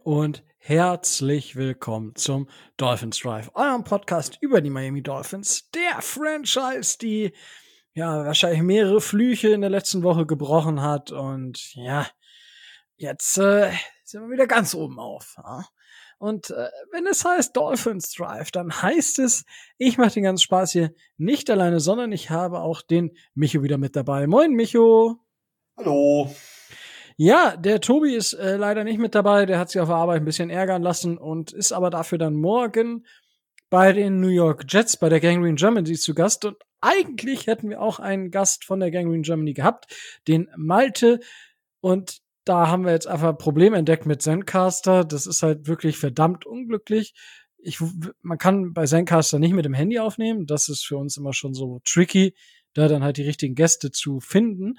und herzlich willkommen zum Dolphins Drive, eurem Podcast über die Miami Dolphins, der Franchise, die ja wahrscheinlich mehrere Flüche in der letzten Woche gebrochen hat und ja, jetzt sind wir wieder ganz oben auf. Ja? Und wenn es heißt Dolphins Drive, dann heißt es, ich mache den ganzen Spaß hier nicht alleine, sondern ich habe auch den Micho wieder mit dabei. Moin, Micho. Hallo. Ja, der Tobi ist leider nicht mit dabei. Der hat sich auf der Arbeit ein bisschen ärgern lassen und ist aber dafür dann morgen bei den New York Jets, bei der Gangrene Germany zu Gast. Und eigentlich hätten wir auch einen Gast von der Gangrene Germany gehabt, den Malte. Und da haben wir jetzt einfach ein Problem entdeckt mit Zencastr. Das ist halt wirklich verdammt unglücklich. Man kann bei Zencastr nicht mit dem Handy aufnehmen. Das ist für uns immer schon so tricky, da dann halt die richtigen Gäste zu finden.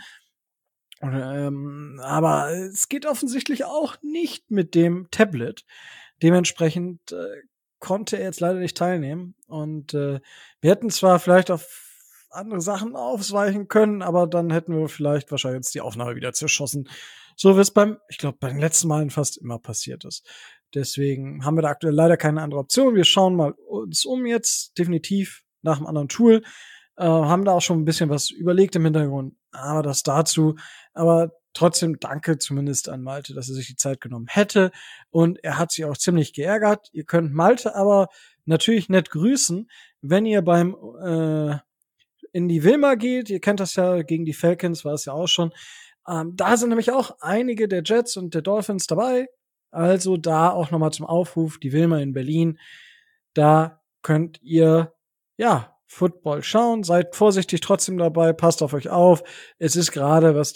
Aber es geht offensichtlich auch nicht mit dem Tablet. Dementsprechend konnte er jetzt leider nicht teilnehmen. Und wir hätten zwar vielleicht auf andere Sachen ausweichen können, aber dann hätten wir vielleicht wahrscheinlich jetzt die Aufnahme wieder zerschossen. So wie es bei den letzten Malen fast immer passiert ist. Deswegen haben wir da aktuell leider keine andere Option. Wir schauen mal uns jetzt definitiv nach einem anderen Tool. Haben da auch schon ein bisschen was überlegt im Hintergrund, aber das dazu. Aber trotzdem danke zumindest an Malte, dass er sich die Zeit genommen hätte. Und er hat sich auch ziemlich geärgert. Ihr könnt Malte aber natürlich nett grüßen, wenn ihr beim in die Wilma geht. Ihr kennt das ja, gegen die Falcons war es ja auch schon. Da sind nämlich auch einige der Jets und der Dolphins dabei. Also da auch nochmal zum Aufruf, die Wilma in Berlin. Da könnt ihr, ja, Football schauen. Seid vorsichtig trotzdem dabei. Passt auf euch auf. Es ist gerade, was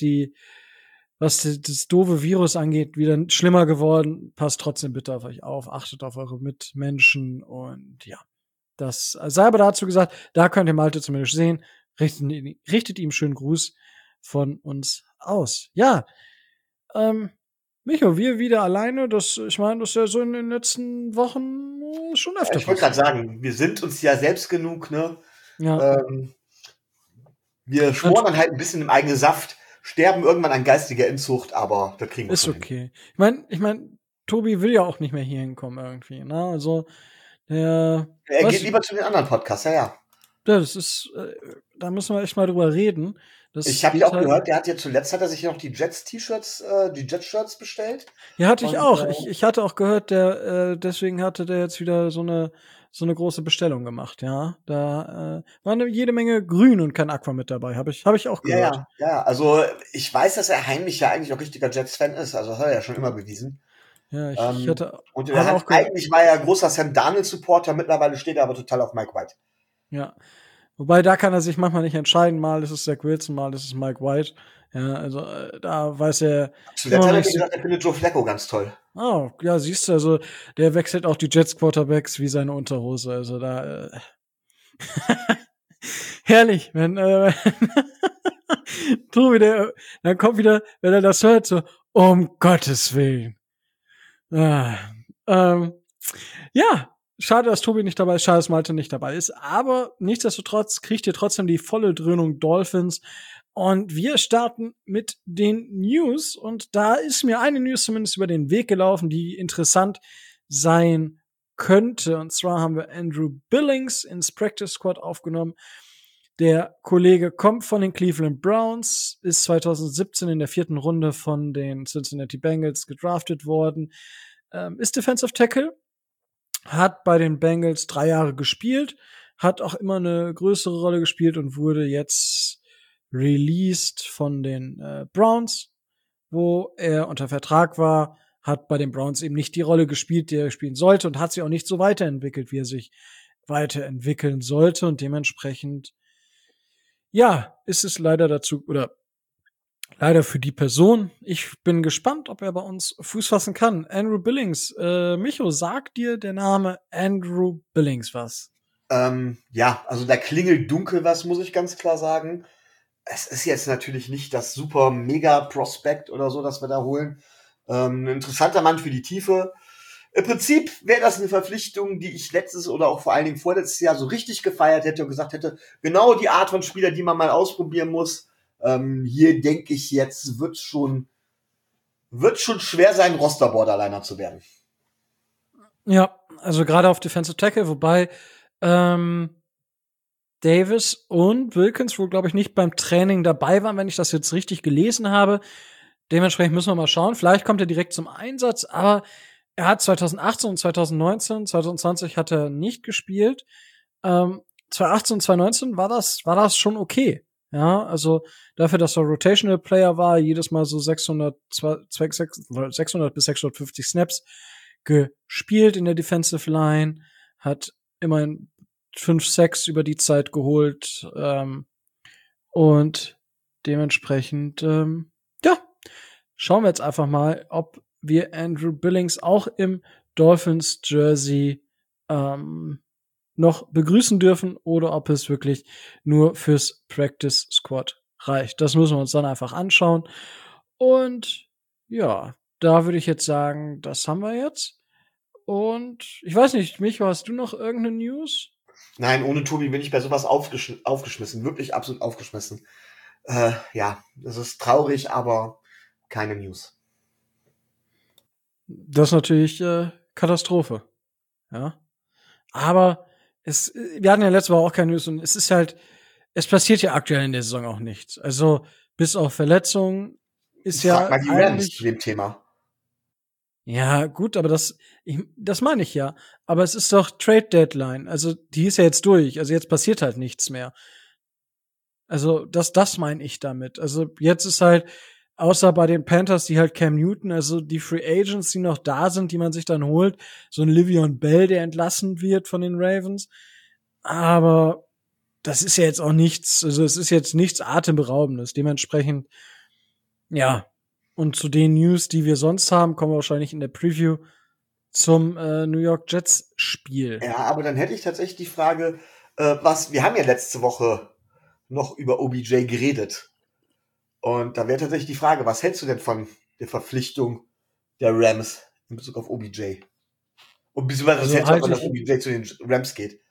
das doofe Virus angeht, wieder schlimmer geworden. Passt trotzdem bitte auf euch auf. Achtet auf eure Mitmenschen und ja. Das sei aber dazu gesagt, da könnt ihr Malte zumindest sehen. Richtet ihm schönen Gruß von uns aus. Ja, Micho, wir wieder alleine. Ich meine, das ist ja so in den letzten Wochen schon öfter. Ich wollte gerade sagen, wir sind uns ja selbst genug, ne? Ja. Wir schmoren dann halt ein bisschen im eigenen Saft, sterben irgendwann an geistiger Inzucht, aber das kriegen wir ist schon okay. Hin. Ich meine, Tobi will ja auch nicht mehr hier hinkommen irgendwie, ne? Also er geht lieber zu den anderen Podcasts, ja. Das ist, da müssen wir echt mal drüber reden. Ich habe ja auch gehört, zuletzt hat er sich ja noch die Jets-T-Shirts, die Jets-Shirts bestellt. Ja, hatte ich auch. Ich hatte auch gehört, deswegen hatte der jetzt wieder so eine große Bestellung gemacht, ja. Da war jede Menge Grün und kein Aqua mit dabei, habe ich auch gehört. Ja, also ich weiß, dass er heimlich ja eigentlich auch richtiger Jets-Fan ist, also das hat er ja schon immer bewiesen. Ja, eigentlich war er großer Sam Darnold-Supporter, mittlerweile steht er aber total auf Mike White. Ja. Wobei, da kann er sich manchmal nicht entscheiden. Mal ist es Zach Wilson, mal ist es Mike White. Ja, also da weiß er. Zuletzt hat er gesagt, er findet Joe Flacco ganz toll. Oh, ja, siehst du, also der wechselt auch die Jets-Quarterbacks wie seine Unterhose. Also da herrlich, wenn Tobi, dann kommt wieder, wenn er das hört, so, um Gottes Willen. Ja, schade, dass Tobi nicht dabei ist, schade, dass Malte nicht dabei ist, aber nichtsdestotrotz kriegt ihr trotzdem die volle Dröhnung Dolphins und wir starten mit den News und da ist mir eine News zumindest über den Weg gelaufen, die interessant sein könnte und zwar haben wir Andrew Billings ins Practice Squad aufgenommen. Der Kollege kommt von den Cleveland Browns, ist 2017 in der 4. Runde von den Cincinnati Bengals gedraftet worden, ist Defensive Tackle, hat bei den Bengals 3 Jahre gespielt, hat auch immer eine größere Rolle gespielt und wurde jetzt released von den Browns, wo er unter Vertrag war, hat bei den Browns eben nicht die Rolle gespielt, die er spielen sollte und hat sich auch nicht so weiterentwickelt, wie er sich weiterentwickeln sollte und dementsprechend ja, ist es leider dazu oder leider für die Person. Ich bin gespannt, ob er bei uns Fuß fassen kann. Andrew Billings. Micho, sagt dir der Name Andrew Billings was? Ja, also da klingelt dunkel was, muss ich ganz klar sagen. Es ist jetzt natürlich nicht das super Mega-Prospect oder so, das wir da holen. Ein interessanter Mann für die Tiefe. Im Prinzip wäre das eine Verpflichtung, die ich letztes oder auch vor allen Dingen vorletztes Jahr so richtig gefeiert hätte und gesagt hätte, genau die Art von Spieler, die man mal ausprobieren muss. Hier denke ich jetzt, wird schon schwer sein, Roster-Borderliner zu werden. Ja, also gerade auf Defensive Tackle, wobei Davis und Wilkins wohl, glaube ich, nicht beim Training dabei waren, wenn ich das jetzt richtig gelesen habe. Dementsprechend müssen wir mal schauen. Vielleicht kommt er direkt zum Einsatz, aber er hat 2018 und 2019, 2020 hat er nicht gespielt. 2018 und 2019 war das schon okay. Ja, also dafür, dass er Rotational Player war, jedes Mal so 600 bis 650 Snaps gespielt in der Defensive Line, hat immerhin 5 Sacks über die Zeit geholt, und dementsprechend, ja, schauen wir jetzt einfach mal, ob wir Andrew Billings auch im Dolphins Jersey noch begrüßen dürfen oder ob es wirklich nur fürs Practice Squad reicht. Das müssen wir uns dann einfach anschauen. Und ja, da würde ich jetzt sagen, das haben wir jetzt. Und ich weiß nicht, Micho, hast du noch irgendeine News? Nein, ohne Tobi bin ich bei sowas aufgeschmissen. Wirklich absolut aufgeschmissen. Ja, das ist traurig, aber keine News. Das ist natürlich Katastrophe. Ja. Aber wir hatten ja letzte Woche auch keine News und es ist halt, es passiert ja aktuell in der Saison auch nichts. Also bis auf Verletzungen ist ja Frag mal die Rams zu eigentlich, dem Thema. ja gut, aber das meine ich ja. Aber es ist doch Trade Deadline. Also die ist ja jetzt durch. Also jetzt passiert halt nichts mehr. Also das meine ich damit. Also jetzt ist halt, außer bei den Panthers, die halt Cam Newton, also die Free Agents, die noch da sind, die man sich dann holt, so ein Livion Bell, der entlassen wird von den Ravens. Aber das ist ja jetzt auch nichts, also es ist jetzt nichts Atemberaubendes. Dementsprechend, ja. Und zu den News, die wir sonst haben, kommen wir wahrscheinlich in der Preview zum New York Jets Spiel. Ja, aber dann hätte ich tatsächlich die Frage, wir haben ja letzte Woche noch über OBJ geredet. Und da wäre tatsächlich die Frage, was hältst du denn von der Verpflichtung der Rams in Bezug auf OBJ? Und beziehungsweise was Also hältst du, wenn der OBJ zu den Rams geht?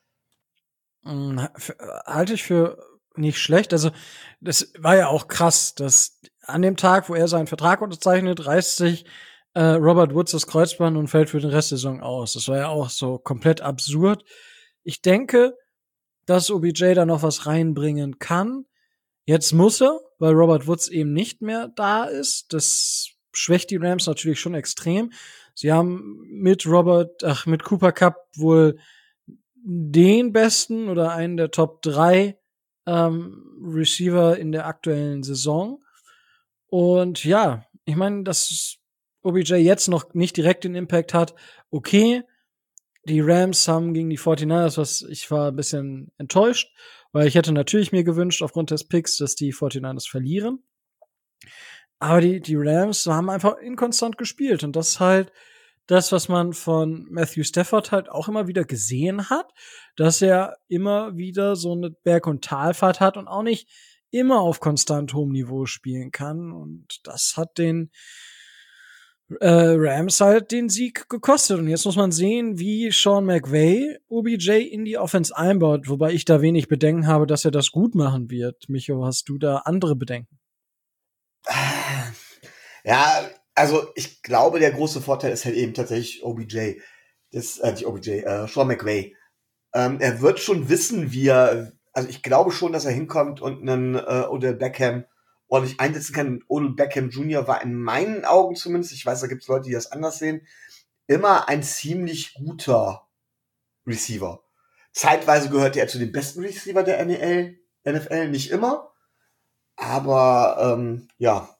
halte ich für nicht schlecht. Also, das war ja auch krass, dass an dem Tag, wo er seinen Vertrag unterzeichnet, reißt sich Robert Woods das Kreuzband und fällt für den Rest der Saison aus. Das war ja auch so komplett absurd. Ich denke, dass OBJ da noch was reinbringen kann. Jetzt muss er, weil Robert Woods eben nicht mehr da ist. Das schwächt die Rams natürlich schon extrem. Sie haben mit Cooper Kupp wohl den besten oder einen der Top 3 Receiver in der aktuellen Saison. Und ja, ich meine, dass OBJ jetzt noch nicht direkt den Impact hat, okay. Die Rams haben gegen die 49ers, ich war ein bisschen enttäuscht, weil ich hätte natürlich mir gewünscht, aufgrund des Picks, dass die 49ers verlieren. Aber die Rams haben einfach inkonstant gespielt. Und das ist halt das, was man von Matthew Stafford halt auch immer wieder gesehen hat, dass er immer wieder so eine Berg- und Talfahrt hat und auch nicht immer auf konstant hohem Niveau spielen kann. Und das hat den Rams halt den Sieg gekostet. Und jetzt muss man sehen, wie Sean McVay OBJ in die Offense einbaut, wobei ich da wenig Bedenken habe, dass er das gut machen wird. Micho, hast du da andere Bedenken? Ja, also ich glaube, der große Vorteil ist halt eben tatsächlich OBJ. Nicht OBJ, Sean McVay. Er wird schon wissen, also ich glaube schon, dass er hinkommt und einen Odell Beckham ordentlich einsetzen kann. Odell Beckham Jr. war in meinen Augen zumindest, ich weiß, da gibt es Leute, die das anders sehen, immer ein ziemlich guter Receiver. Zeitweise gehörte er zu den besten Receiver der NFL, nicht immer, aber ja,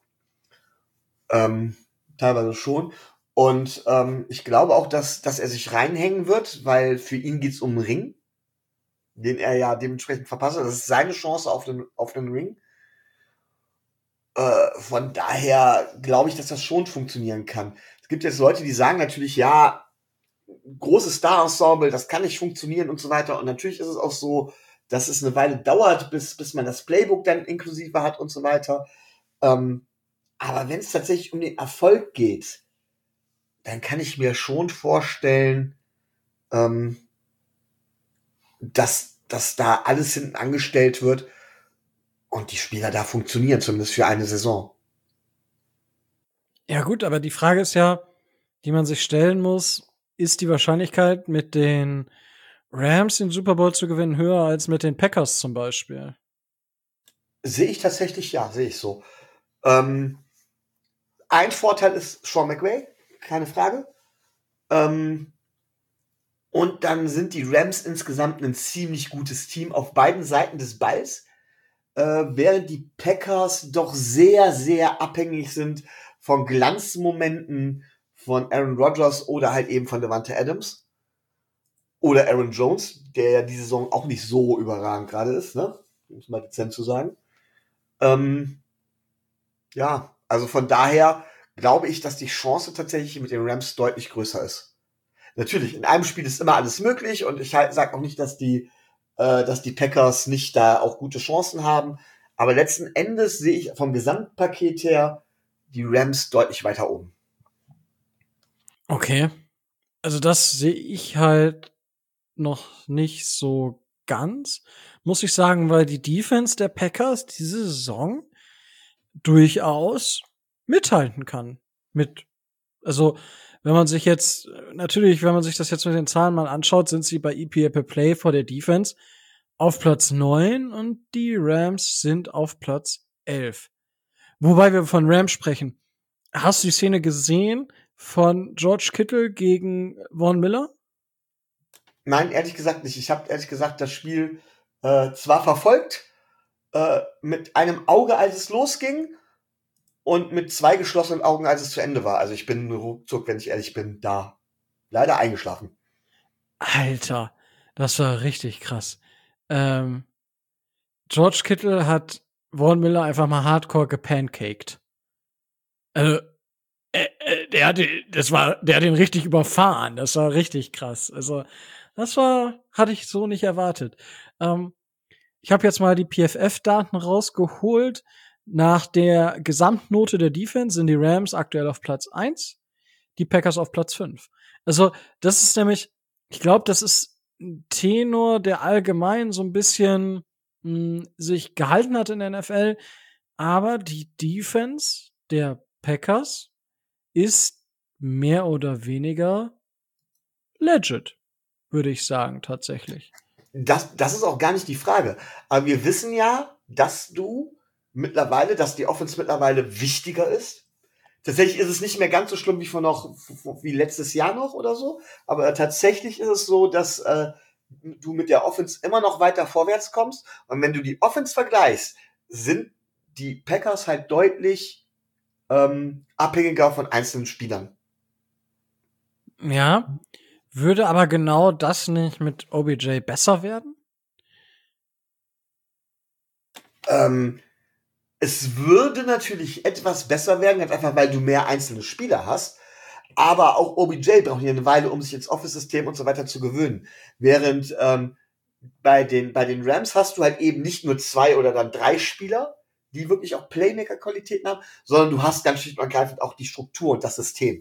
teilweise schon. Und ich glaube auch, dass er sich reinhängen wird, weil für ihn geht's um den Ring, den er ja dementsprechend verpasst hat. Das ist seine Chance auf den Ring. Von daher glaube ich, dass das schon funktionieren kann. Es gibt jetzt Leute, die sagen natürlich, ja, großes Star-Ensemble, das kann nicht funktionieren und so weiter. Und natürlich ist es auch so, dass es eine Weile dauert, bis man das Playbook dann inklusive hat und so weiter. Aber wenn es tatsächlich um den Erfolg geht, dann kann ich mir schon vorstellen, dass da alles hinten angestellt wird und die Spieler da funktionieren, zumindest für eine Saison. Ja gut, aber die Frage ist ja, die man sich stellen muss, ist die Wahrscheinlichkeit, mit den Rams den Super Bowl zu gewinnen, höher als mit den Packers zum Beispiel? Sehe ich tatsächlich, ja, sehe ich so. Ein Vorteil ist Sean McVay, keine Frage. Und dann sind die Rams insgesamt ein ziemlich gutes Team auf beiden Seiten des Balls, während die Packers doch sehr, sehr abhängig sind von Glanzmomenten von Aaron Rodgers oder halt eben von Davante Adams. Oder Aaron Jones, der ja diese Saison auch nicht so überragend gerade ist, ne? Um es mal dezent zu sagen. Ja, also von daher glaube ich, dass die Chance tatsächlich mit den Rams deutlich größer ist. Natürlich, in einem Spiel ist immer alles möglich und ich sage auch nicht, dass die Packers nicht da auch gute Chancen haben. Aber letzten Endes sehe ich vom Gesamtpaket her die Rams deutlich weiter oben. Okay. Also das sehe ich halt noch nicht so ganz, muss ich sagen, weil die Defense der Packers diese Saison durchaus mithalten kann. Also, wenn man sich jetzt, natürlich, wenn man sich das jetzt mit den Zahlen mal anschaut, sind sie bei EPA per Play vor der Defense auf Platz 9 und die Rams sind auf Platz 11. Wobei wir von Rams sprechen. Hast du die Szene gesehen von George Kittle gegen Von Miller? Nein, ehrlich gesagt nicht. Ich habe ehrlich gesagt das Spiel zwar verfolgt, mit einem Auge, als es losging, und mit 2 geschlossenen Augen, als es zu Ende war. Also ich bin ruckzuck, wenn ich ehrlich bin, da leider eingeschlafen. Alter, das war richtig krass. George Kittle hat Von Miller einfach mal hardcore gepancaked. Also, der hat ihn richtig überfahren. Das war richtig krass. Also, hatte ich so nicht erwartet. Ich habe jetzt mal die PFF-Daten rausgeholt. Nach der Gesamtnote der Defense sind die Rams aktuell auf Platz 1, die Packers auf Platz 5. Also, das ist nämlich, ich glaube, das ist ein Tenor, der allgemein so ein bisschen sich gehalten hat in der NFL. Aber die Defense der Packers ist mehr oder weniger legit, würde ich sagen, tatsächlich. Das ist auch gar nicht die Frage. Aber wir wissen ja, dass dass die Offense mittlerweile wichtiger ist. Tatsächlich ist es nicht mehr ganz so schlimm wie letztes Jahr noch oder so. Aber tatsächlich ist es so, dass du mit der Offense immer noch weiter vorwärts kommst. Und wenn du die Offense vergleichst, sind die Packers halt deutlich abhängiger von einzelnen Spielern. Ja, würde aber genau das nicht mit OBJ besser werden? Es würde natürlich etwas besser werden, ganz einfach, weil du mehr einzelne Spieler hast. Aber auch OBJ braucht ja eine Weile, um sich ins Office-System und so weiter zu gewöhnen. Während bei den Rams hast du halt eben nicht nur 2 oder dann 3 Spieler, die wirklich auch Playmaker-Qualitäten haben, sondern du hast ganz schlicht und ergreifend auch die Struktur und das System,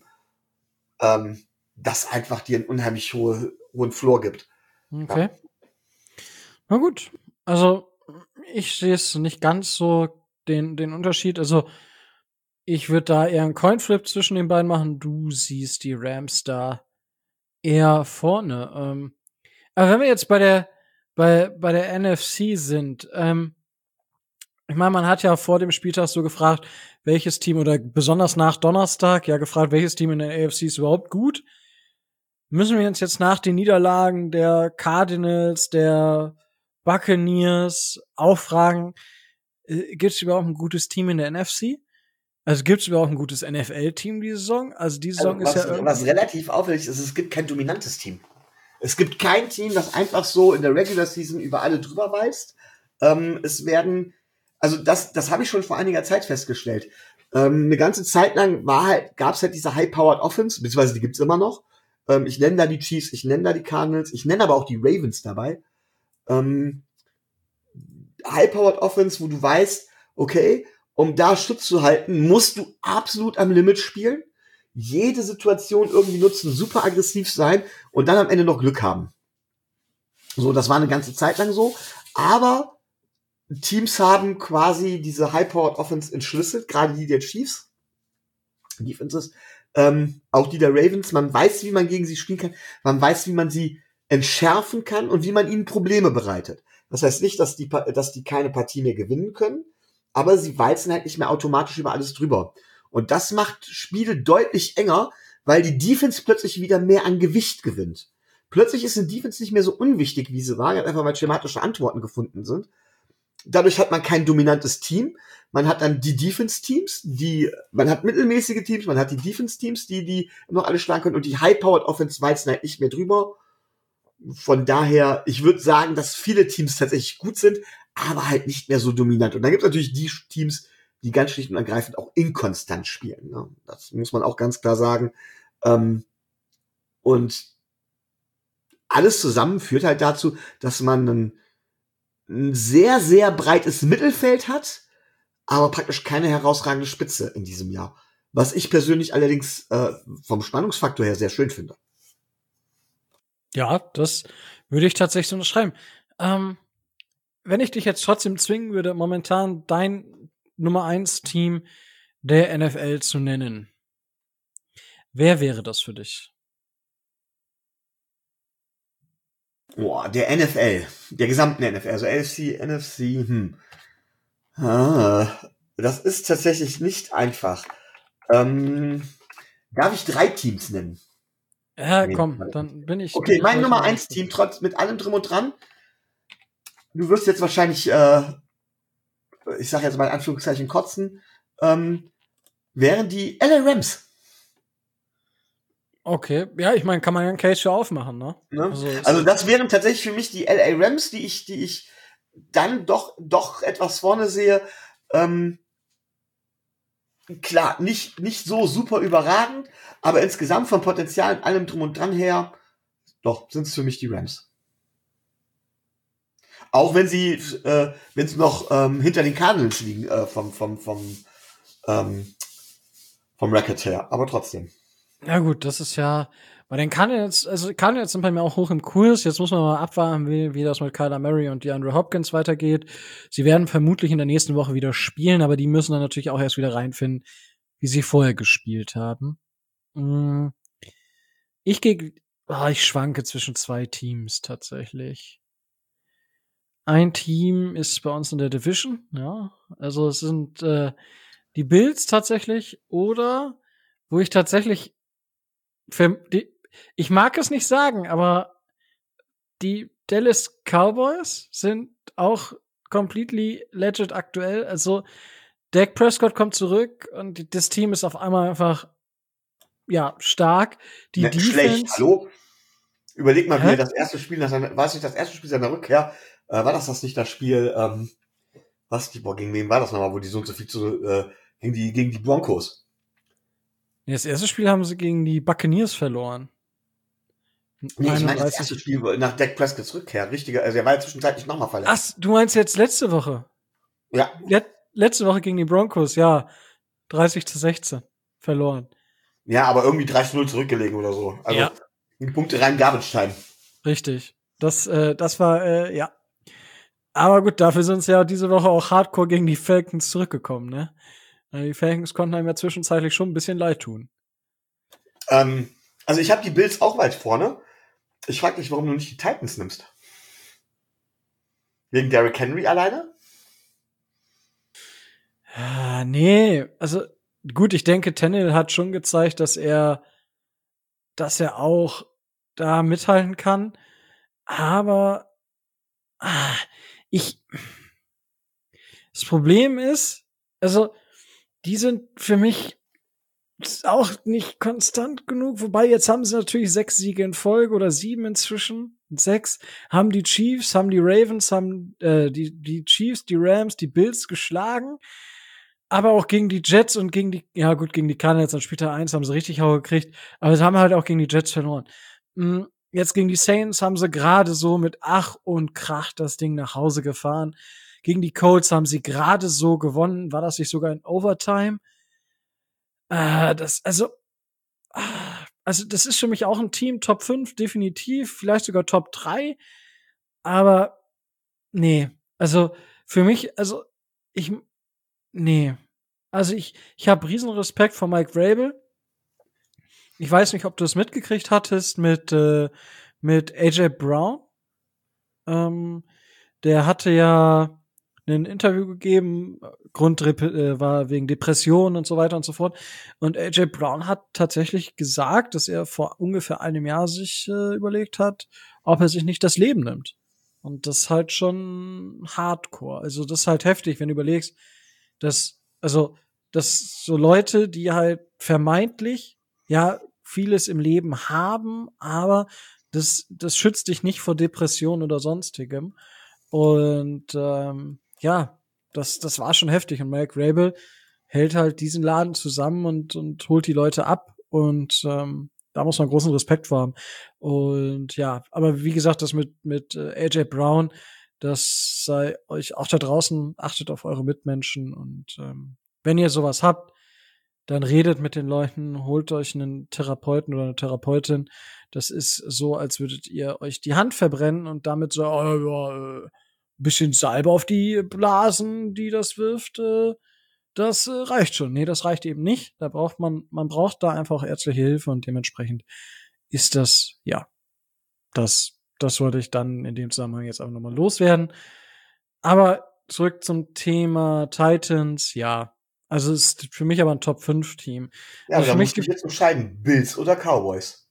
das einfach dir einen unheimlich hohen Floor gibt. Okay. Ja. Na gut. Also, ich sehe es nicht ganz so den Unterschied. Also, ich würde da eher einen Coinflip zwischen den beiden machen. Du siehst die Rams da eher vorne. Aber wenn wir jetzt bei der NFC sind, ich meine, man hat ja vor dem Spieltag so gefragt, welches Team oder besonders nach Donnerstag ja gefragt, welches Team in der AFC ist überhaupt gut. Müssen wir uns jetzt nach den Niederlagen der Cardinals, der Buccaneers auch fragen, gibt es überhaupt ein gutes Team in der NFC? Also gibt es überhaupt ein gutes NFL-Team diese Saison? Also die Saison ist ja irgendwie. Was relativ auffällig ist, es gibt kein dominantes Team. Es gibt kein Team, das einfach so in der Regular Season über alle drüber weist. Das habe ich schon vor einiger Zeit festgestellt. Eine ganze Zeit lang gab es halt diese High-Powered Offense, beziehungsweise die gibt's immer noch. Ich nenne da die Chiefs, ich nenne da die Cardinals, ich nenne aber auch die Ravens dabei. High-Powered Offense, wo du weißt, okay, um da Schutz zu halten, musst du absolut am Limit spielen, jede Situation irgendwie nutzen, super aggressiv sein und dann am Ende noch Glück haben. So, das war eine ganze Zeit lang so, aber Teams haben quasi diese High-Powered Offense entschlüsselt, gerade die der Chiefs, Defenses, auch die der Ravens. Man weiß, wie man gegen sie spielen kann. Man weiß, wie man sie entschärfen kann und wie man ihnen Probleme bereitet. Das heißt nicht, dass die keine Partie mehr gewinnen können, aber sie walzen halt nicht mehr automatisch über alles drüber. Und das macht Spiele deutlich enger, weil die Defense plötzlich wieder mehr an Gewicht gewinnt. Plötzlich ist eine Defense nicht mehr so unwichtig, wie sie war, einfach weil schematische Antworten gefunden sind. Dadurch hat man kein dominantes Team. Man hat dann die Defense-Teams, man hat mittelmäßige Teams, man hat die Defense-Teams, die noch alle schlagen können, und die High-Powered Offense walzen halt nicht mehr drüber. Von daher, ich würde sagen, dass viele Teams tatsächlich gut sind, aber halt nicht mehr so dominant. Und dann gibt es natürlich die Teams, die ganz schlicht und ergreifend auch inkonstant spielen. Ne? Das muss man auch ganz klar sagen. Und alles zusammen führt halt dazu, dass man ein sehr, sehr breites Mittelfeld hat, aber praktisch keine herausragende Spitze in diesem Jahr. Was ich persönlich allerdings vom Spannungsfaktor her sehr schön finde. Ja, das würde ich tatsächlich so unterschreiben. Wenn ich dich jetzt trotzdem zwingen würde, momentan dein Nummer 1 Team der NFL zu nennen, wer wäre das für dich? Boah, der NFL, der gesamten NFL, also AFC, NFC, das ist tatsächlich nicht einfach. Darf ich 3 Teams nennen? Ja, komm, dann bin ich. Okay, mein Nummer 1 Team, trotz mit allem drum und dran. Du wirst jetzt wahrscheinlich, ich sage jetzt mal in Anführungszeichen kotzen, wären die LA Rams. Okay, ja, ich meine, kann man ja einen Case für aufmachen, ne? Also das wären tatsächlich für mich die LA Rams, die ich dann doch etwas vorne sehe. Klar, nicht so super überragend, aber insgesamt vom Potenzial und allem drum und dran her, doch, sind es für mich die Rams. Auch wenn sie noch hinter den Cardinals liegen, vom Record her, aber trotzdem. Ja gut, das ist ja, bei den Cardinals sind bei mir auch hoch im Kurs. Jetzt muss man mal abwarten, wie das mit Kyler Murray und DeAndre Hopkins weitergeht. Sie werden vermutlich in der nächsten Woche wieder spielen, aber die müssen dann natürlich auch erst wieder reinfinden, wie sie vorher gespielt haben. Ich schwanke zwischen 2 Teams tatsächlich. Ein Team ist bei uns in der Division, ja. Also es sind die Bills tatsächlich, oder wo ich tatsächlich ich mag es nicht sagen, aber die Dallas Cowboys sind auch completely legit aktuell. Also Dak Prescott kommt zurück und das Team ist auf einmal einfach stark. Die Defense schlecht. Hallo? Überleg mal, wie er das erste Spiel war es nicht das erste Spiel seiner Rückkehr? War das nicht das Spiel, gegen wen war das nochmal, wo die so und so viel gegen die Broncos? Das erste Spiel haben sie gegen die Buccaneers verloren. Nee, ich meine das erste Spiel nach Dak Prescotts Rückkehr. Also er war ja zwischenzeitlich nochmal verletzt. Ach, du meinst jetzt letzte Woche? Ja. Letzte Woche gegen die Broncos, ja. 30-16 verloren. Ja, aber irgendwie 30-0 zurückgelegen oder so. Also die Punkte rein Garbage-Time. Richtig. Das war, ja. Aber gut, dafür sind sie ja diese Woche auch hardcore gegen die Falcons zurückgekommen, ne? Die Falcons konnten einem ja zwischenzeitlich schon ein bisschen leid tun. Also ich habe die Bills auch weit vorne. Ich frage dich, warum du nicht die Titans nimmst. Wegen Derrick Henry alleine? Nee, also gut, ich denke, Tannehill hat schon gezeigt, dass er auch da mithalten kann. Aber das Problem ist, also die sind für mich auch nicht konstant genug. Wobei, jetzt haben sie natürlich 6 Siege in Folge oder 7 inzwischen. 6 haben die Chiefs, haben die Ravens, haben die Chiefs, die Rams, die Bills geschlagen. Aber auch gegen die Jets und gegen die Cardinals an Spieltag 1 haben sie richtig Hau gekriegt. Aber sie haben halt auch gegen die Jets verloren. Jetzt gegen die Saints haben sie gerade so mit Ach und Krach das Ding nach Hause gefahren. Gegen die Colts haben sie gerade so gewonnen. War das nicht sogar in Overtime? Das ist für mich auch ein Team Top 5, definitiv. Vielleicht sogar Top 3. Aber nee. Also für mich, nee. Also ich habe riesen Respekt vor Mike Vrabel. ich weiß nicht, ob du es mitgekriegt hattest mit AJ Brown. Der hatte ja ein Interview gegeben, war wegen Depressionen und so weiter und so fort. Und AJ Brown hat tatsächlich gesagt, dass er vor ungefähr einem Jahr sich überlegt hat, ob er sich nicht das Leben nimmt. Und das ist halt schon hardcore. Also das ist halt heftig, wenn du überlegst, dass so Leute, die halt vermeintlich ja vieles im Leben haben, aber das schützt dich nicht vor Depressionen oder sonstigem. Und ja, das war schon heftig. Und Mike Rabel hält halt diesen Laden zusammen und holt die Leute ab. Und da muss man großen Respekt vor haben. Und ja, aber wie gesagt, das mit AJ Brown, das sei euch auch da draußen, achtet auf eure Mitmenschen. Und wenn ihr sowas habt, dann redet mit den Leuten, holt euch einen Therapeuten oder eine Therapeutin. Das ist so, als würdet ihr euch die Hand verbrennen und damit so, bisschen Salbe auf die Blasen, die das wirft, das reicht schon. Nee, das reicht eben nicht. Man braucht da einfach ärztliche Hilfe und dementsprechend ist das, ja, das wollte ich dann in dem Zusammenhang jetzt auch nochmal loswerden. Aber zurück zum Thema Titans, ja. Also es ist für mich aber ein Top-5-Team. Ja, aber Also da für mich musst du gibt jetzt entscheiden, Bills oder Cowboys.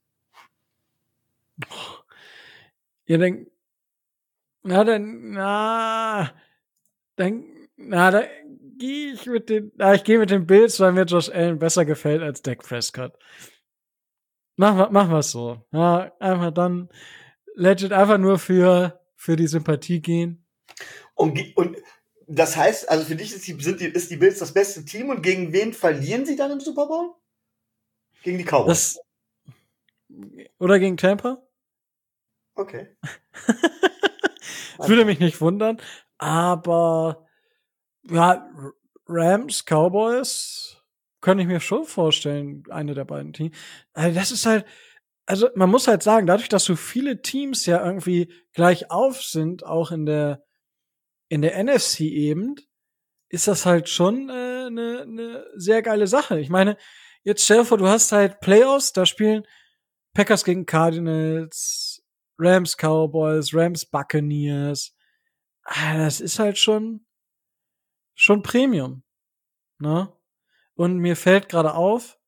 ihr denkt, na dann, na, dann, na, da gehe ich ich gehe mit den Bills, weil mir Josh Allen besser gefällt als Dak Prescott. Machen wir's so. Ja, einfach dann legit einfach nur für die Sympathie gehen. Und das heißt, also für dich ist die Bills das beste Team und gegen wen verlieren sie dann im Super Bowl? Gegen die Cowboys. Das, oder gegen Tampa? Okay. Das würde mich nicht wundern. Aber ja, Rams, Cowboys, könnte ich mir schon vorstellen, eine der beiden Teams. Also das ist halt, also man muss halt sagen, dadurch, dass so viele Teams ja irgendwie gleich auf sind, auch in der NFC eben, ist das halt schon ne sehr geile Sache. Ich meine, jetzt stell dir vor, du hast halt Playoffs, da spielen Packers gegen Cardinals, Rams Cowboys, Rams Buccaneers. Das ist halt schon Premium, ne? Und mir fällt gerade auf,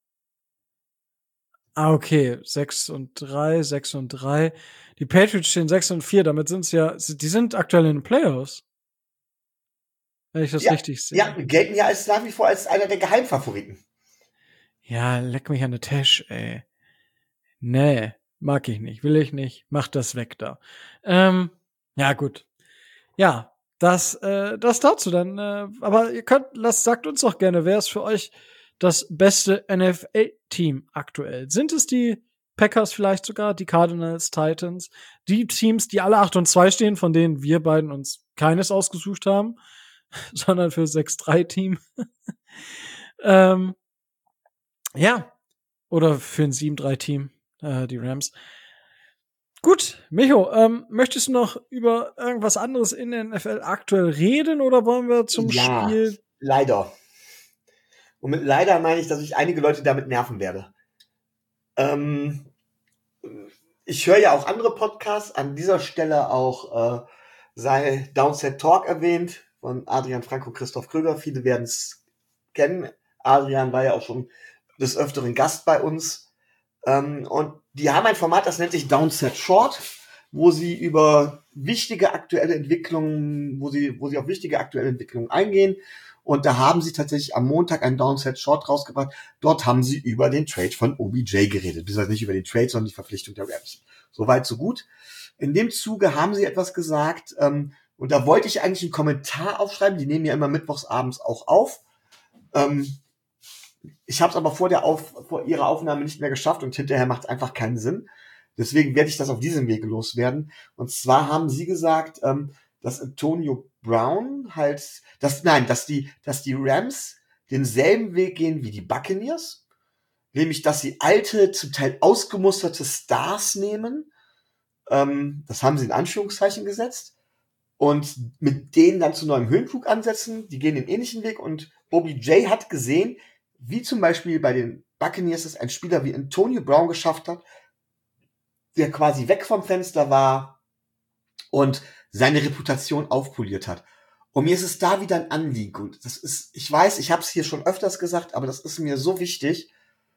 okay, 6-3, 6-3. Die Patriots stehen 6-4, damit sind's ja, die sind aktuell in den Playoffs, wenn ich das Ja, richtig ja, sehe. gelten ja als nach wie vor als einer der Geheimfavoriten. Ja, leck mich an der Tasche, ey. Nee, mag ich nicht, will ich nicht, mach das weg da. Ja, gut. Ja, das dazu dann. Aber sagt uns doch gerne, wer ist für euch das beste NFL-Team aktuell? Sind es die Packers vielleicht sogar, die Cardinals, Titans, die Teams, die alle 8-2 stehen, von denen wir beiden uns keines ausgesucht haben, sondern für 6-3-Team? ähm, ja, oder für ein 7-3-Team, die Rams. Gut, Micho, möchtest du noch über irgendwas anderes in der NFL aktuell reden oder wollen wir zum Ja, Spiel? leider. Und mit leider meine ich, dass ich einige Leute damit nerven werde. Ähm, Ich höre ja auch andere Podcasts, an dieser Stelle auch sei Downset Talk erwähnt, von Adrian Franco, Christoph Kröger. Viele werden es kennen. Adrian war ja auch schon des Öfteren Gast bei uns. Und die haben ein Format, das nennt sich Downset Short, wo sie über wichtige aktuelle Entwicklungen, wo sie auf wichtige aktuelle Entwicklungen eingehen. Und da haben sie tatsächlich am Montag ein Downset Short rausgebracht. Dort haben sie über den Trade von OBJ geredet. Beziehungsweise nicht über den Trade, sondern die Verpflichtung der Rams. Soweit, so gut. In dem Zuge haben sie etwas gesagt, und da wollte ich eigentlich einen Kommentar aufschreiben. Die nehmen ja immer mittwochs abends auch auf. Ich habe es aber vor ihrer Aufnahme nicht mehr geschafft und hinterher macht es einfach keinen Sinn. Deswegen werde ich das auf diesem Wege loswerden. Und zwar haben sie gesagt, dass Antonio Brown halt, dass die Rams denselben Weg gehen wie die Buccaneers, nämlich dass sie alte, zum Teil ausgemusterte Stars nehmen. Das haben sie in Anführungszeichen gesetzt und mit denen dann zu neuem Höhenflug ansetzen. Die gehen den ähnlichen Weg und OBJ hat gesehen, wie zum Beispiel bei den Buccaneers es ein Spieler wie Antonio Brown geschafft hat, der quasi weg vom Fenster war und seine Reputation aufpoliert hat. Und mir ist es da wieder ein Anliegen. Und das ist, ich weiß, ich habe es hier schon öfters gesagt, aber das ist mir so wichtig,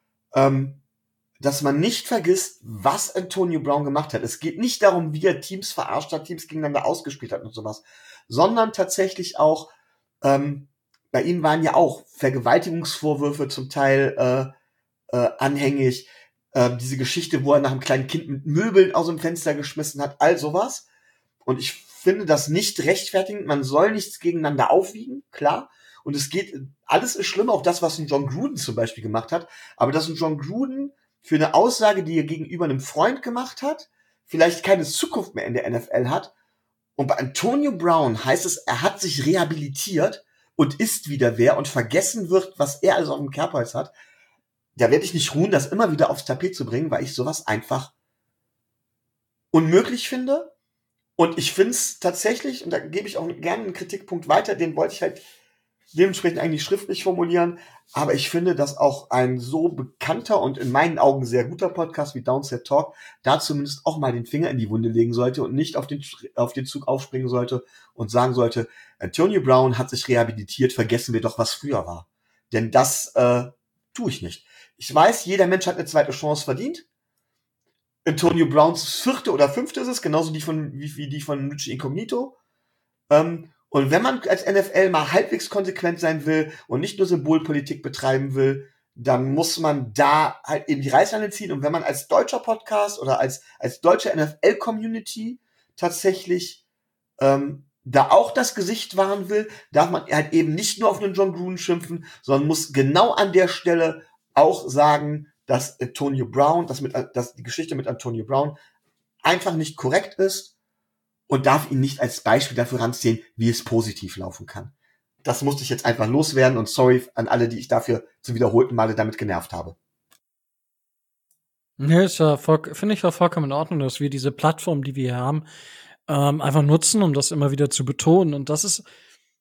dass man nicht vergisst, was Antonio Brown gemacht hat. Es geht nicht darum, wie er Teams verarscht hat, Teams gegeneinander ausgespielt hat und sowas, sondern tatsächlich auch, bei ihm waren ja auch Vergewaltigungsvorwürfe zum Teil anhängig, diese Geschichte, wo er nach einem kleinen Kind mit Möbeln aus dem Fenster geschmissen hat, all sowas. Und ich finde das nicht rechtfertigend. Man soll nichts gegeneinander aufwiegen, klar. Und es geht, alles ist schlimm, auch das, was ein John Gruden zum Beispiel gemacht hat. Aber dass ein John Gruden für eine Aussage, die er gegenüber einem Freund gemacht hat, vielleicht keine Zukunft mehr in der NFL hat. Und bei Antonio Brown heißt es, er hat sich rehabilitiert und ist wieder wer und vergessen wird, was er alles auf dem Kerbholz hat. Da werde ich nicht ruhen, das immer wieder aufs Tapet zu bringen, weil ich sowas einfach unmöglich finde. Und ich finde es tatsächlich, und da gebe ich auch gerne einen Kritikpunkt weiter, den wollte ich halt dementsprechend eigentlich schriftlich formulieren, aber ich finde, dass auch ein so bekannter und in meinen Augen sehr guter Podcast wie Downset Talk da zumindest auch mal den Finger in die Wunde legen sollte und nicht auf den Zug aufspringen sollte und sagen sollte, Antonio Brown hat sich rehabilitiert, vergessen wir doch, was früher war. Denn das tue ich nicht. Ich weiß, jeder Mensch hat eine zweite Chance verdient. Antonio Browns 4. oder 5. ist es, genauso wie die von Richie Incognito. Und wenn man als NFL mal halbwegs konsequent sein will und nicht nur Symbolpolitik betreiben will, dann muss man da halt eben die Reißleine ziehen. Und wenn man als deutscher Podcast oder als deutsche NFL-Community tatsächlich da auch das Gesicht wahren will, darf man halt eben nicht nur auf einen John Gruden schimpfen, sondern muss genau an der Stelle auch sagen, dass Antonio Brown, dass die Geschichte mit Antonio Brown einfach nicht korrekt ist und darf ihn nicht als Beispiel dafür ranziehen, wie es positiv laufen kann. Das musste ich jetzt einfach loswerden und sorry an alle, die ich dafür zu wiederholten Male damit genervt habe. Nee, finde ich auch vollkommen in Ordnung, dass wir diese Plattform, die wir hier haben, einfach nutzen, um das immer wieder zu betonen. Und das ist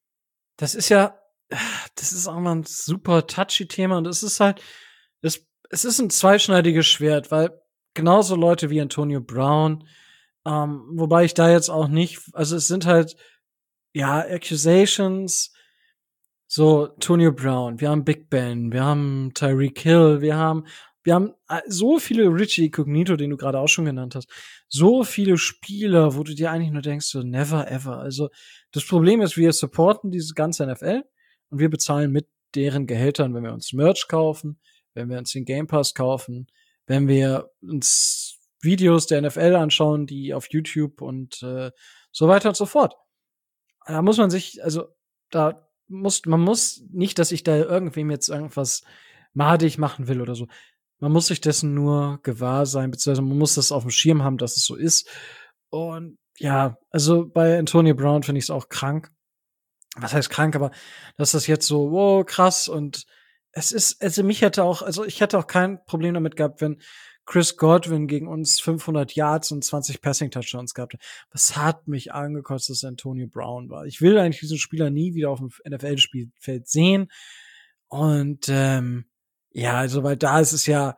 auch mal ein super touchy Thema und es ist halt, es ist ein zweischneidiges Schwert, weil genauso Leute wie Antonio Brown, wobei ich da jetzt auch nicht, also es sind halt, ja, Accusations, so Antonio Brown, wir haben Big Ben, wir haben Tyreek Hill, wir haben so viele Richie Incognito, den du gerade auch schon genannt hast, so viele Spieler, wo du dir eigentlich nur denkst, so never ever. Also das Problem ist, wir supporten diese ganze NFL und wir bezahlen mit deren Gehältern, wenn wir uns Merch kaufen, wenn wir uns den Game Pass kaufen, wenn wir uns Videos der NFL anschauen, die auf YouTube und so weiter und so fort. Da muss man sich, also man muss nicht, dass ich da irgendwem jetzt irgendwas madig machen will oder so. Man muss sich dessen nur gewahr sein, beziehungsweise man muss das auf dem Schirm haben, dass es so ist. Und ja, also bei Antonio Brown finde ich es auch krank. Was heißt krank, aber dass das jetzt so, wow, krass und es ist, also ich hätte auch kein Problem damit gehabt, wenn Chris Godwin gegen uns 500 Yards und 20 Passing-Touchdowns gehabt hat. Was hat mich angekotzt, dass Antonio Brown war. Ich will eigentlich diesen Spieler nie wieder auf dem NFL-Spielfeld sehen. Und ja, also weil da ist es ja,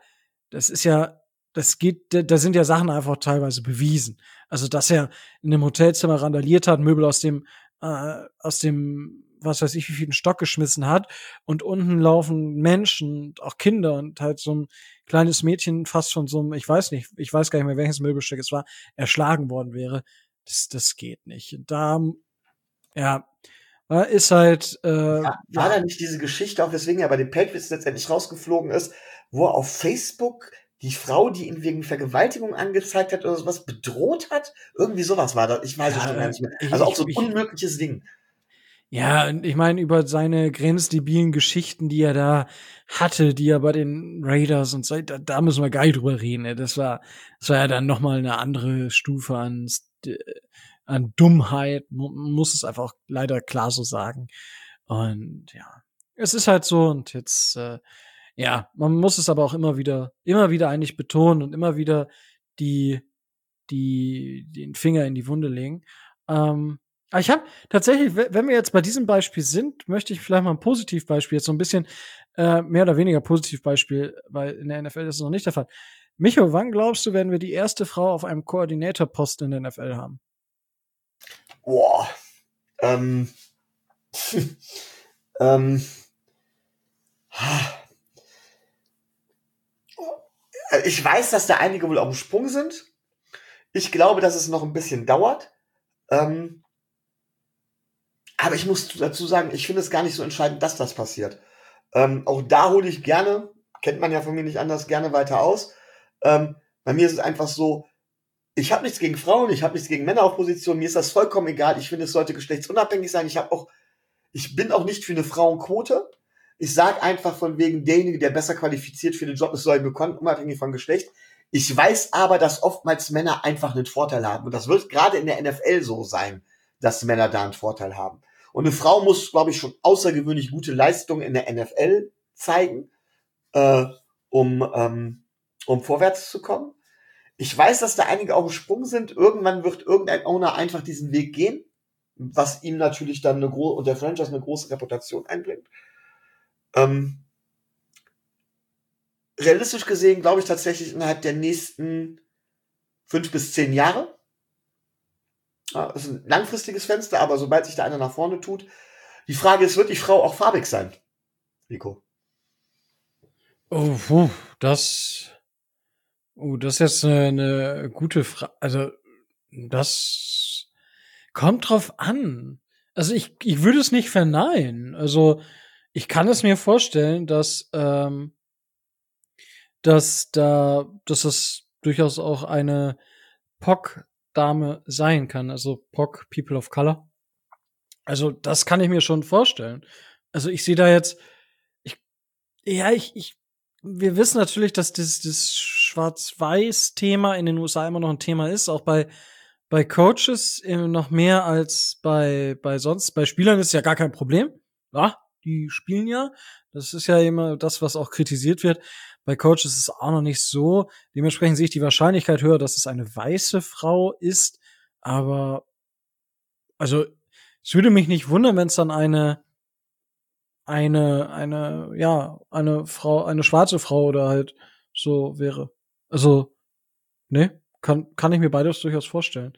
da sind ja Sachen einfach teilweise bewiesen. Also dass er in einem Hotelzimmer randaliert hat, Möbel aus dem was weiß ich, wie viel Stock geschmissen hat und unten laufen Menschen, auch Kinder und halt so ein kleines Mädchen fast von so einem, ich weiß gar nicht mehr, welches Möbelstück es war, erschlagen worden wäre. Das geht nicht. Und da, ja, ist halt, War da nicht diese Geschichte, auch weswegen er bei den Patriots letztendlich rausgeflogen ist, wo er auf Facebook die Frau, die ihn wegen Vergewaltigung angezeigt hat oder sowas, bedroht hat? Irgendwie sowas war das. Ich weiß es schon gar nicht mehr. Also auch so ein unmögliches Ding. Ja, und ich meine, über seine grenzdebilen Geschichten, die er da hatte, die er bei den Raiders und so, da müssen wir gar nicht drüber reden. Ey. Das war ja dann noch mal eine andere Stufe an Dummheit. Man muss es einfach leider klar so sagen. Und ja, es ist halt so und jetzt, ja, man muss es aber auch immer wieder eigentlich betonen und immer wieder den Finger in die Wunde legen. Aber ich habe tatsächlich, wenn wir jetzt bei diesem Beispiel sind, möchte ich vielleicht mal ein Positivbeispiel jetzt so ein bisschen mehr oder weniger Positivbeispiel, weil in der NFL ist es noch nicht der Fall. Micho, wann glaubst du, werden wir die erste Frau auf einem Koordinatorposten in der NFL haben? Boah. ähm, Ich weiß, dass da einige wohl auf dem Sprung sind. Ich glaube, dass es noch ein bisschen dauert. Aber ich muss dazu sagen, ich finde es gar nicht so entscheidend, dass das passiert. Auch da hole ich gerne, kennt man ja von mir nicht anders, gerne weiter aus. Bei mir ist es einfach so, ich habe nichts gegen Frauen, ich habe nichts gegen Männer auf Position, mir ist das vollkommen egal. Ich finde, es sollte geschlechtsunabhängig sein. Ich bin auch nicht für eine Frauenquote. Ich sage einfach von wegen derjenige, der besser qualifiziert für den Job ist, soll ihn bekommen, unabhängig von Geschlecht. Ich weiß aber, dass oftmals Männer einfach einen Vorteil haben. Und das wird gerade in der NFL so sein, dass Männer da einen Vorteil haben. Und eine Frau muss, glaube ich, schon außergewöhnlich gute Leistungen in der NFL zeigen, um vorwärts zu kommen. Ich weiß, dass da einige auf dem Sprung sind. Irgendwann wird irgendein Owner einfach diesen Weg gehen, was ihm natürlich dann und der Franchise eine große Reputation einbringt. Realistisch gesehen glaube ich tatsächlich innerhalb der nächsten 5 bis 10 Jahre. Das ist ein langfristiges Fenster, aber sobald sich da einer nach vorne tut. Die Frage ist, wird die Frau auch farbig sein? Rico. Das ist jetzt eine gute Frage. Also, das kommt drauf an. Also, ich würde es nicht verneinen. Also, ich kann es mir vorstellen, dass es durchaus auch eine POC-Dame sein kann. Also, POC, People of Color. Also, das kann ich mir schon vorstellen. Also, ich sehe da jetzt, wir wissen natürlich, dass das Schwarz-Weiß-Thema in den USA immer noch ein Thema ist, auch bei Coaches noch mehr als bei sonst. Bei Spielern ist ja gar kein Problem. Ja, die spielen ja. Das ist ja immer das, was auch kritisiert wird. Bei Coaches ist es auch noch nicht so. Dementsprechend sehe ich die Wahrscheinlichkeit höher, dass es eine weiße Frau ist. Aber, also, es würde mich nicht wundern, wenn es dann eine schwarze Frau oder halt so wäre. Also, ne, kann ich mir beides durchaus vorstellen.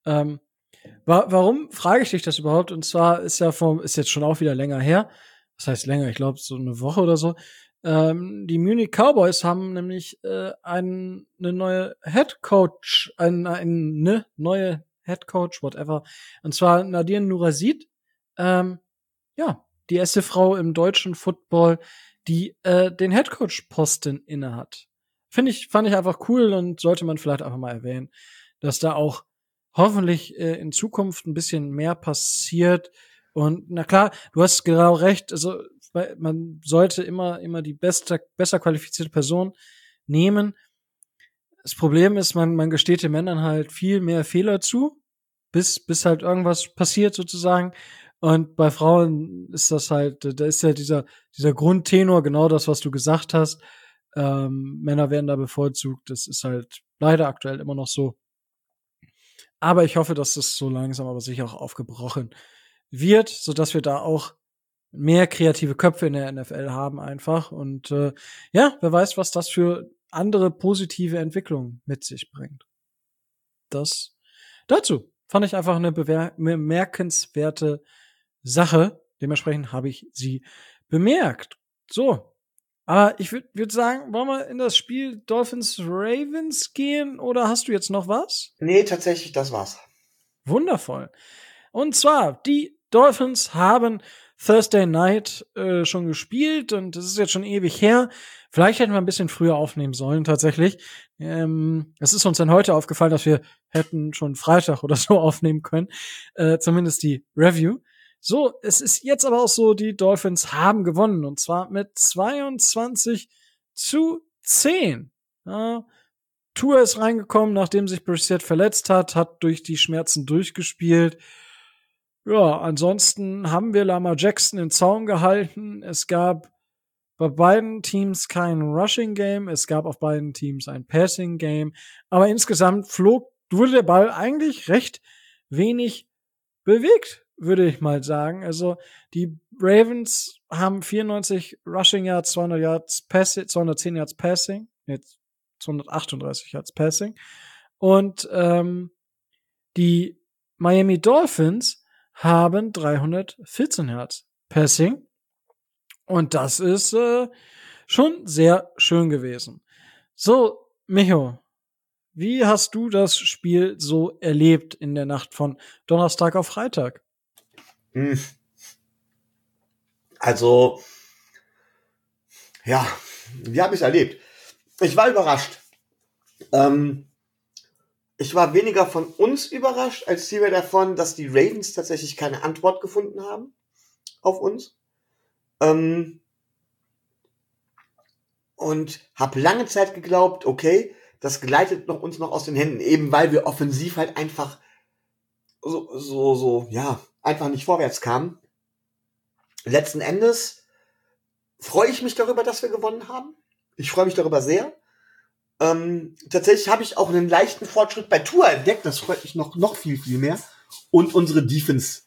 Warum frage ich dich das überhaupt? Und zwar ist jetzt schon auch wieder länger her. Das heißt länger, ich glaube so eine Woche oder so. Die Munich Cowboys haben nämlich eine neue Head Coach, eine neue Head Coach, whatever. Und zwar Nadir Nurasid. Ja, die erste Frau im deutschen Football, die den Headcoach-Posten innehat. Fand ich einfach cool und sollte man vielleicht einfach mal erwähnen, dass da auch hoffentlich in Zukunft ein bisschen mehr passiert. Und na klar, du hast genau recht, also man sollte immer die besser qualifizierte Person nehmen. Das Problem ist, man gesteht den Männern halt viel mehr Fehler zu, bis halt irgendwas passiert sozusagen. Und bei Frauen ist das halt, da ist ja dieser Grundtenor genau das, was du gesagt hast. Männer werden da bevorzugt. Das ist halt leider aktuell immer noch so. Aber ich hoffe, dass das so langsam aber sicher auch aufgebrochen wird, sodass wir da auch mehr kreative Köpfe in der NFL haben einfach. Und ja, wer weiß, was das für andere positive Entwicklungen mit sich bringt. Das dazu fand ich einfach eine bemerkenswerte Sache. Dementsprechend habe ich sie bemerkt. So. Aber ich würde sagen, wollen wir in das Spiel Dolphins-Ravens gehen oder hast du jetzt noch was? Nee, tatsächlich, das war's. Wundervoll. Und zwar, die Dolphins haben Thursday Night schon gespielt und das ist jetzt schon ewig her. Vielleicht hätten wir ein bisschen früher aufnehmen sollen, tatsächlich. Es ist uns dann heute aufgefallen, dass wir hätten schon Freitag oder so aufnehmen können. Zumindest die Review. So, es ist jetzt aber auch so, die Dolphins haben gewonnen und zwar mit 22-10. Ja, Tua ist reingekommen, nachdem sich Brissett verletzt hat durch die Schmerzen durchgespielt. Ja, ansonsten haben wir Lamar Jackson in Zaum gehalten. Es gab bei beiden Teams kein Rushing Game. Es gab auf beiden Teams ein Passing Game. Aber insgesamt wurde der Ball eigentlich recht wenig bewegt würde ich mal sagen. Also die Ravens haben 94 Rushing Yards, 200 Yards Passing, 210 Yards Passing, jetzt 238 Yards Passing. Und die Miami Dolphins haben 314 Yards Passing. Und das ist schon sehr schön gewesen. So, Micho, wie hast du das Spiel so erlebt in der Nacht von Donnerstag auf Freitag? Also, ja, wie habe ich es erlebt? Ich war überrascht. Ich war weniger von uns überrascht, als vielmehr davon, dass die Ravens tatsächlich keine Antwort gefunden haben auf uns. Und habe lange Zeit geglaubt, okay, das gleitet uns noch aus den Händen, eben weil wir offensiv halt einfach ja, einfach nicht vorwärts kamen. Letzten Endes freue ich mich darüber, dass wir gewonnen haben. Ich freue mich darüber sehr. Tatsächlich habe ich auch einen leichten Fortschritt bei Tua entdeckt. Das freut mich noch viel, viel mehr. Und unsere Defense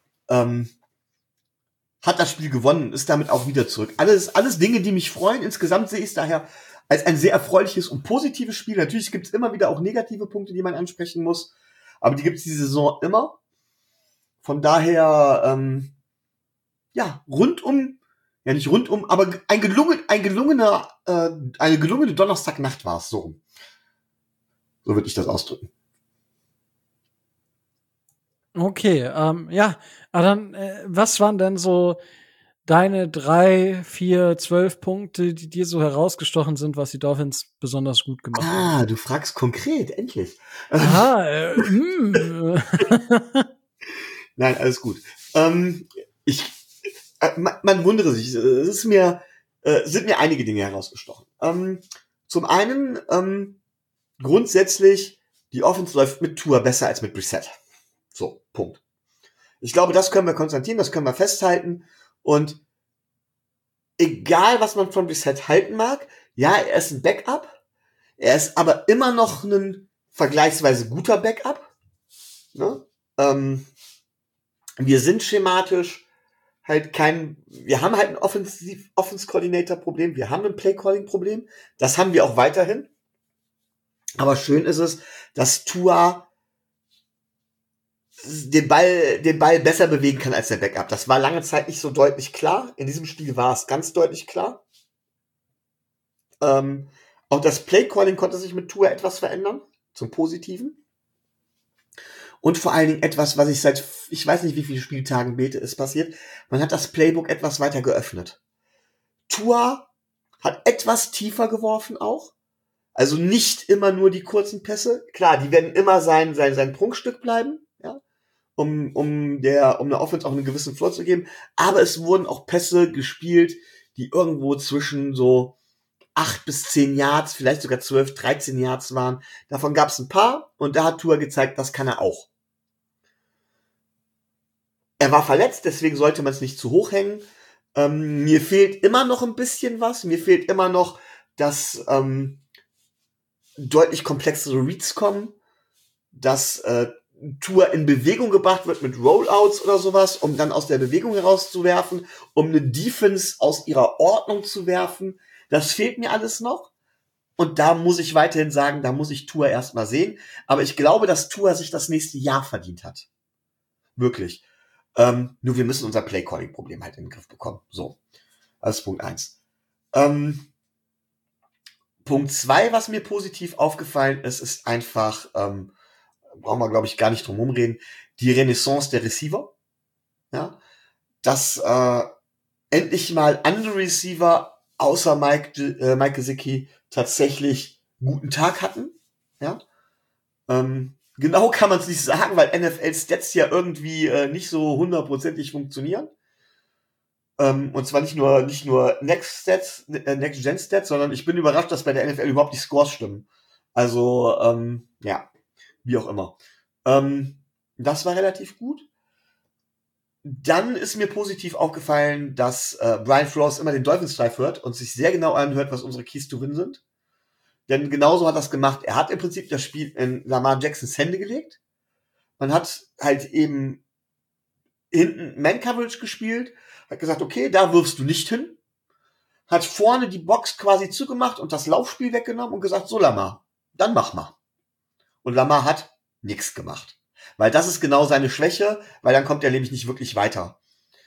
hat das Spiel gewonnen, ist damit auch wieder zurück. Alles Dinge, die mich freuen. Insgesamt sehe ich es daher als ein sehr erfreuliches und positives Spiel. Natürlich gibt es immer wieder auch negative Punkte, die man ansprechen muss. Aber die gibt es diese Saison immer. Von daher, aber eine gelungene Donnerstagnacht war es so. So würde ich das ausdrücken. Okay, ja, aber dann, was waren denn so deine 3, 4, 12 Punkte, die dir so herausgestochen sind, was die Dolphins besonders gut gemacht haben? Du fragst konkret, endlich. Nein, alles gut. Man wundere sich, sind mir einige Dinge herausgestochen. Zum einen, grundsätzlich, die Offense läuft mit Tua besser als mit Brissett. So, Punkt. Ich glaube, das können wir konstatieren, das können wir festhalten. Und egal, was man von Brissett halten mag, ja, er ist ein Backup. Er ist aber immer noch ein vergleichsweise guter Backup. Ne? Wir sind schematisch wir haben halt ein Offense-Coordinator-Problem, wir haben ein Play-Calling-Problem. Das haben wir auch weiterhin. Aber schön ist es, dass Tua den Ball besser bewegen kann als der Backup. Das war lange Zeit nicht so deutlich klar. In diesem Spiel war es ganz deutlich klar. Auch das Play-Calling konnte sich mit Tua etwas verändern, zum Positiven. Und vor allen Dingen etwas, was ich seit, ich weiß nicht wie viele Spieltagen bete, ist passiert. Man hat das Playbook etwas weiter geöffnet. Tua hat etwas tiefer geworfen auch. Also nicht immer nur die kurzen Pässe. Klar, die werden immer sein Prunkstück bleiben, ja, um der Offense auch einen gewissen Floor zu geben. Aber es wurden auch Pässe gespielt, die irgendwo zwischen so 8 bis 10 Yards, vielleicht sogar 12, 13 Yards waren. Davon gab es ein paar und da hat Tua gezeigt, das kann er auch. Er war verletzt, deswegen sollte man es nicht zu hoch hängen. Mir fehlt immer noch ein bisschen was. Mir fehlt immer noch, dass deutlich komplexere Reads kommen, dass Tua in Bewegung gebracht wird mit Rollouts oder sowas, um dann aus der Bewegung herauszuwerfen, um eine Defense aus ihrer Ordnung zu werfen. Das fehlt mir alles noch. Und da muss ich weiterhin sagen, da muss ich Tua erstmal sehen. Aber ich glaube, dass Tua sich das nächste Jahr verdient hat. Wirklich. Nur wir müssen unser Play-Calling-Problem halt in den Griff bekommen. So. Das ist Punkt 1. Punkt 2, was mir positiv aufgefallen ist, ist einfach, brauchen wir, glaube ich, gar nicht drum rumreden, die Renaissance der Receiver. Ja. Dass endlich mal andere Receiver außer Mike Gesicki tatsächlich guten Tag hatten. Ja. Genau kann man es nicht sagen, weil NFL-Stats ja irgendwie nicht so hundertprozentig funktionieren. Und zwar nicht nur Next-Gen-Stats, sondern ich bin überrascht, dass bei der NFL überhaupt die Scores stimmen. Also, ja, wie auch immer. Das war relativ gut. Dann ist mir positiv aufgefallen, dass Brian Flores immer den Dolphins Drive hört und sich sehr genau anhört, was unsere Keys to Win sind. Denn genauso hat er es gemacht. Er hat im Prinzip das Spiel in Lamar Jacksons Hände gelegt. Man hat halt eben hinten Man-Coverage gespielt, hat gesagt, okay, da wirfst du nicht hin, hat vorne die Box quasi zugemacht und das Laufspiel weggenommen und gesagt, so Lamar, dann mach mal. Und Lamar hat nichts gemacht. Weil das ist genau seine Schwäche, weil dann kommt er nämlich nicht wirklich weiter.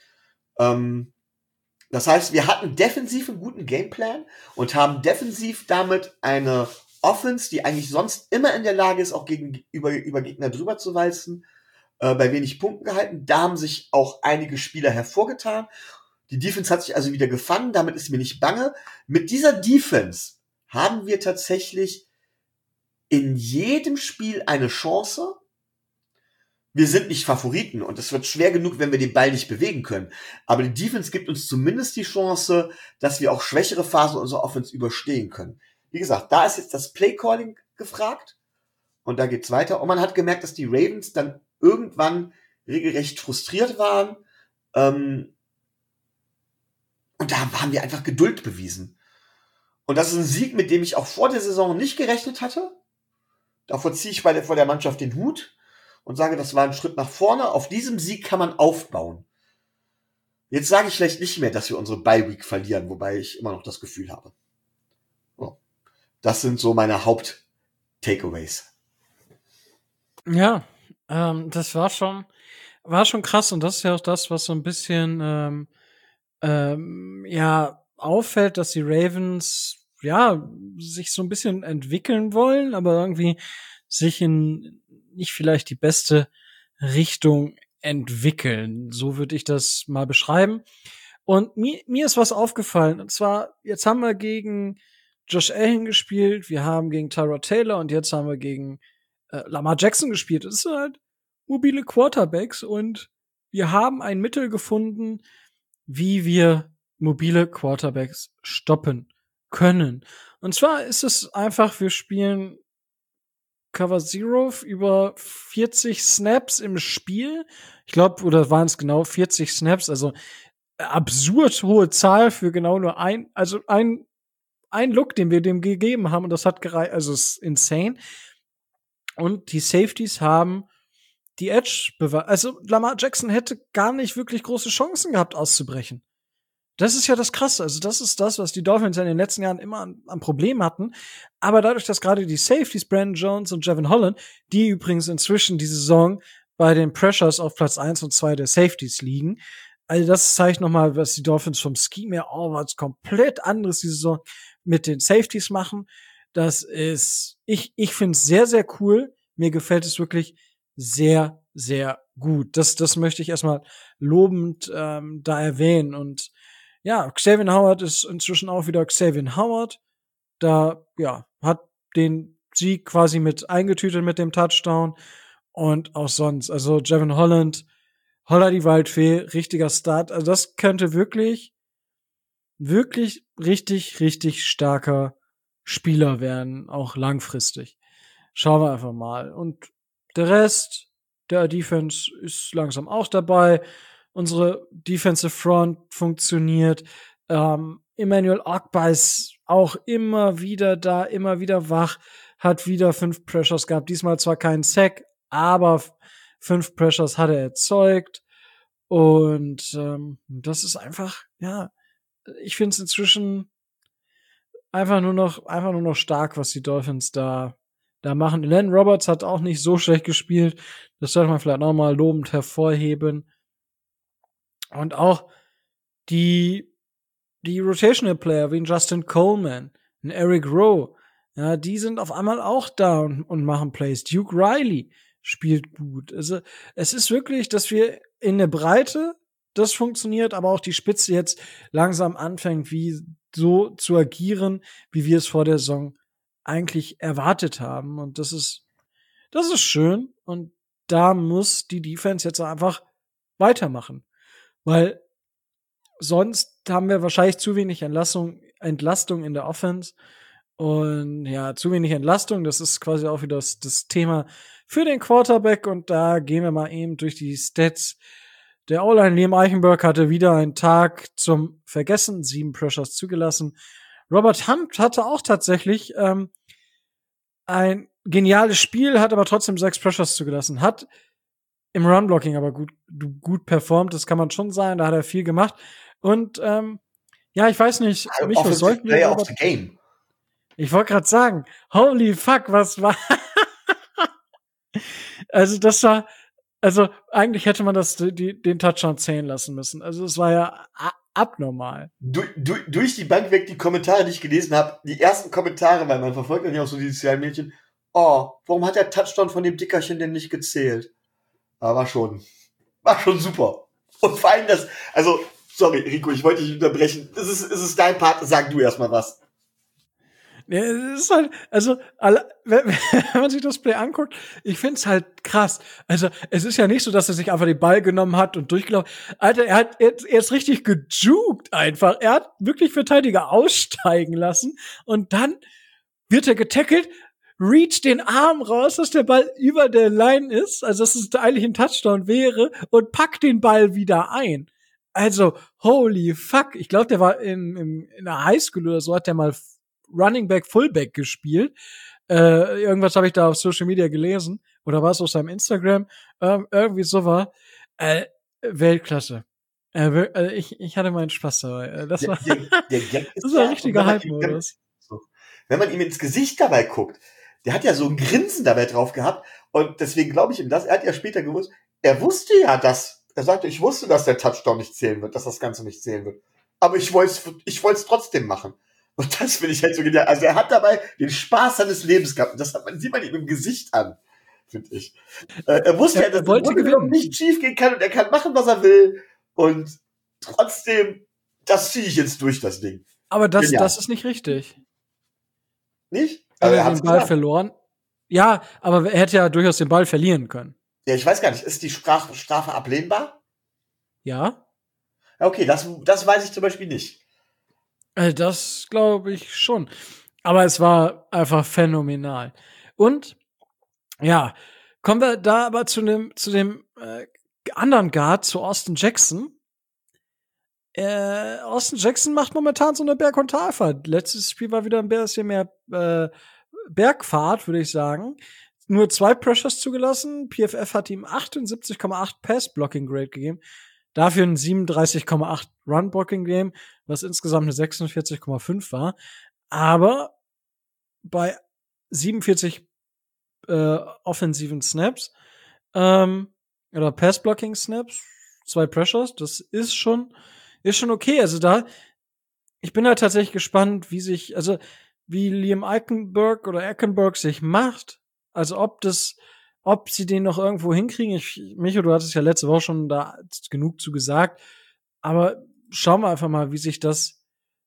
Das heißt, wir hatten defensiv einen guten Gameplan und haben defensiv damit eine Offense, die eigentlich sonst immer in der Lage ist, auch über Gegner drüber zu walzen, bei wenig Punkten gehalten. Da haben sich auch einige Spieler hervorgetan. Die Defense hat sich also wieder gefangen, damit ist mir nicht bange. Mit dieser Defense haben wir tatsächlich in jedem Spiel eine Chance. Wir sind nicht Favoriten und es wird schwer genug, wenn wir den Ball nicht bewegen können. Aber die Defense gibt uns zumindest die Chance, dass wir auch schwächere Phasen unserer Offense überstehen können. Wie gesagt, da ist jetzt das Playcalling gefragt und da geht's weiter. Und man hat gemerkt, dass die Ravens dann irgendwann regelrecht frustriert waren. Und da haben wir einfach Geduld bewiesen. Und das ist ein Sieg, mit dem ich auch vor der Saison nicht gerechnet hatte. Davor ziehe ich vor der Mannschaft den Hut und sage, das war ein Schritt nach vorne. Auf diesem Sieg kann man aufbauen. Jetzt sage ich vielleicht nicht mehr, dass wir unsere Bye-Week verlieren, wobei ich immer noch das Gefühl habe. Oh. Das sind so meine Haupt-Takeaways. Ja, das war schon krass und das ist ja auch das, was so ein bisschen ja auffällt, dass die Ravens ja sich so ein bisschen entwickeln wollen, aber irgendwie sich in nicht vielleicht die beste Richtung entwickeln. So würde ich das mal beschreiben. Und mir ist was aufgefallen. Und zwar, jetzt haben wir gegen Josh Allen gespielt, wir haben gegen Tyrod Taylor und jetzt haben wir gegen Lamar Jackson gespielt. Das sind halt mobile Quarterbacks und wir haben ein Mittel gefunden, wie wir mobile Quarterbacks stoppen können. Und zwar ist es einfach, wir spielen Cover Zero über 40 Snaps im Spiel. Ich glaube, oder waren es genau 40 Snaps, also absurd hohe Zahl für genau nur ein Look, den wir dem gegeben haben und das hat gereicht, also es ist insane. Und die Safeties haben die Edge bewahrt. Also Lamar Jackson hätte gar nicht wirklich große Chancen gehabt, auszubrechen. Das ist ja das Krasse. Also das ist das, was die Dolphins in den letzten Jahren immer an Problemen hatten. Aber dadurch, dass gerade die Safeties, Brandon Jones und Jevon Holland, die übrigens inzwischen die Saison bei den Pressures auf Platz 1 und 2 der Safeties liegen. Also das zeigt nochmal, was die Dolphins vom Scheme her was komplett anderes die Saison mit den Safeties machen. Das ist, ich finde es sehr, sehr cool. Mir gefällt es wirklich sehr, sehr gut. Das möchte ich erstmal lobend da erwähnen. Und ja, Xavier Howard ist inzwischen auch wieder Xavier Howard. Da, ja, hat den Sieg quasi mit eingetütet mit dem Touchdown. Und auch sonst. Also, Jevon Holland, Holla die Waldfee, richtiger Start. Also, das könnte wirklich richtig, richtig starker Spieler werden, auch langfristig. Schauen wir einfach mal. Und der Rest der Defense ist langsam auch dabei. Unsere Defensive Front funktioniert. Emmanuel Ogbah ist auch immer wieder da, immer wieder wach, hat wieder 5 Pressures gehabt. Diesmal zwar keinen Sack, aber 5 Pressures hat er erzeugt. Und das ist einfach, ja, ich finde es inzwischen einfach nur noch stark, was die Dolphins da machen. Len Roberts hat auch nicht so schlecht gespielt. Das sollte man vielleicht noch mal lobend hervorheben. Und auch die Rotational Player wie ein Justin Coleman, ein Eric Rowe, ja, die sind auf einmal auch da und machen Plays. Duke Riley spielt gut. Also, es ist wirklich, dass wir in der Breite das funktioniert, aber auch die Spitze jetzt langsam anfängt, wie so zu agieren, wie wir es vor der Saison eigentlich erwartet haben. Und das ist schön. Und da muss die Defense jetzt einfach weitermachen. Weil sonst haben wir wahrscheinlich zu wenig Entlastung in der Offense. Und ja, zu wenig Entlastung, das ist quasi auch wieder das Thema für den Quarterback. Und da gehen wir mal eben durch die Stats. Der O-Line Liam Eichenberg hatte wieder einen Tag zum Vergessen, 7 Pressures zugelassen. Robert Hunt hatte auch tatsächlich ein geniales Spiel, hat aber trotzdem 6 Pressures zugelassen. Hat im Run-Blocking aber gut performt, das kann man schon sagen, da hat er viel gemacht. Und ja, ich weiß nicht, Micho, Offensive sollten wir Player of the Game. Ich wollte gerade sagen, holy fuck, was war also das war also eigentlich hätte man den Touchdown zählen lassen müssen. Also es war ja abnormal. Durch die Bank weg die Kommentare, die ich gelesen habe, die ersten Kommentare, weil man verfolgt ja auch so die sozialen Mädchen. Oh, warum hat der Touchdown von dem Dickerchen denn nicht gezählt? Aber war schon super. Und vor allem also, sorry, Rico, ich wollte dich unterbrechen. Es ist dein Part, sag du erstmal was. Ja, es ist halt, also, wenn man sich das Play anguckt, ich find's halt krass. Also, es ist ja nicht so, dass er sich einfach den Ball genommen hat und durchgelaufen. Alter, er ist richtig gejukt einfach. Er hat wirklich Verteidiger aussteigen lassen und dann wird er getackelt, reach den Arm raus, dass der Ball über der Line ist, also dass es eigentlich ein Touchdown wäre und packt den Ball wieder ein. Also, holy fuck. Ich glaube, der war in der Highschool oder so, hat der mal Running Back, Fullback gespielt. Irgendwas habe ich da auf Social Media gelesen. Oder war es auf seinem Instagram? Irgendwie so war. Weltklasse. Ich hatte meinen Spaß dabei. Das war, der Gag ist das war ein richtiger Hype-Modus. Wenn man ihm ins Gesicht dabei guckt, der hat ja so ein Grinsen dabei drauf gehabt. Und deswegen glaube ich ihm das. Er hat ja später gewusst, er wusste ja, er sagte, ich wusste, dass der Touchdown nicht zählen wird, dass das Ganze nicht zählen wird. Aber ich wollte es trotzdem machen. Und das finde ich halt so genial. Also er hat dabei den Spaß seines Lebens gehabt. Und das sieht man ihm im Gesicht an, finde ich. Er wusste ja, dass er nicht schief gehen kann und er kann machen, was er will. Und trotzdem, das ziehe ich jetzt durch, das Ding. Aber das ist nicht richtig. Nicht? Aber er hat den Ball verloren. Ja, aber er hätte ja durchaus den Ball verlieren können. Ja, ich weiß gar nicht. Ist die Strafe ablehnbar? Ja. Okay, das weiß ich zum Beispiel nicht. Das glaube ich schon. Aber es war einfach phänomenal. Und ja, kommen wir da aber zu dem anderen Guard, zu Austin Jackson. Austin Jackson macht momentan so eine Berg- und Talfahrt. Letztes Spiel war wieder ein bisschen mehr Bergfahrt, würde ich sagen. Nur 2 Pressures zugelassen. PFF hat ihm 78,8 Pass-Blocking-Grade gegeben. Dafür ein 37,8 Run-Blocking-Game, was insgesamt eine 46,5 war. Aber bei 47 offensiven Snaps oder Pass-Blocking-Snaps, 2 Pressures, das ist schon okay. Also ich bin halt tatsächlich gespannt, wie Liam Eichenberg sich macht. Also ob sie den noch irgendwo hinkriegen. Micho, du hattest ja letzte Woche schon da genug zu gesagt. Aber schauen wir einfach mal, wie sich das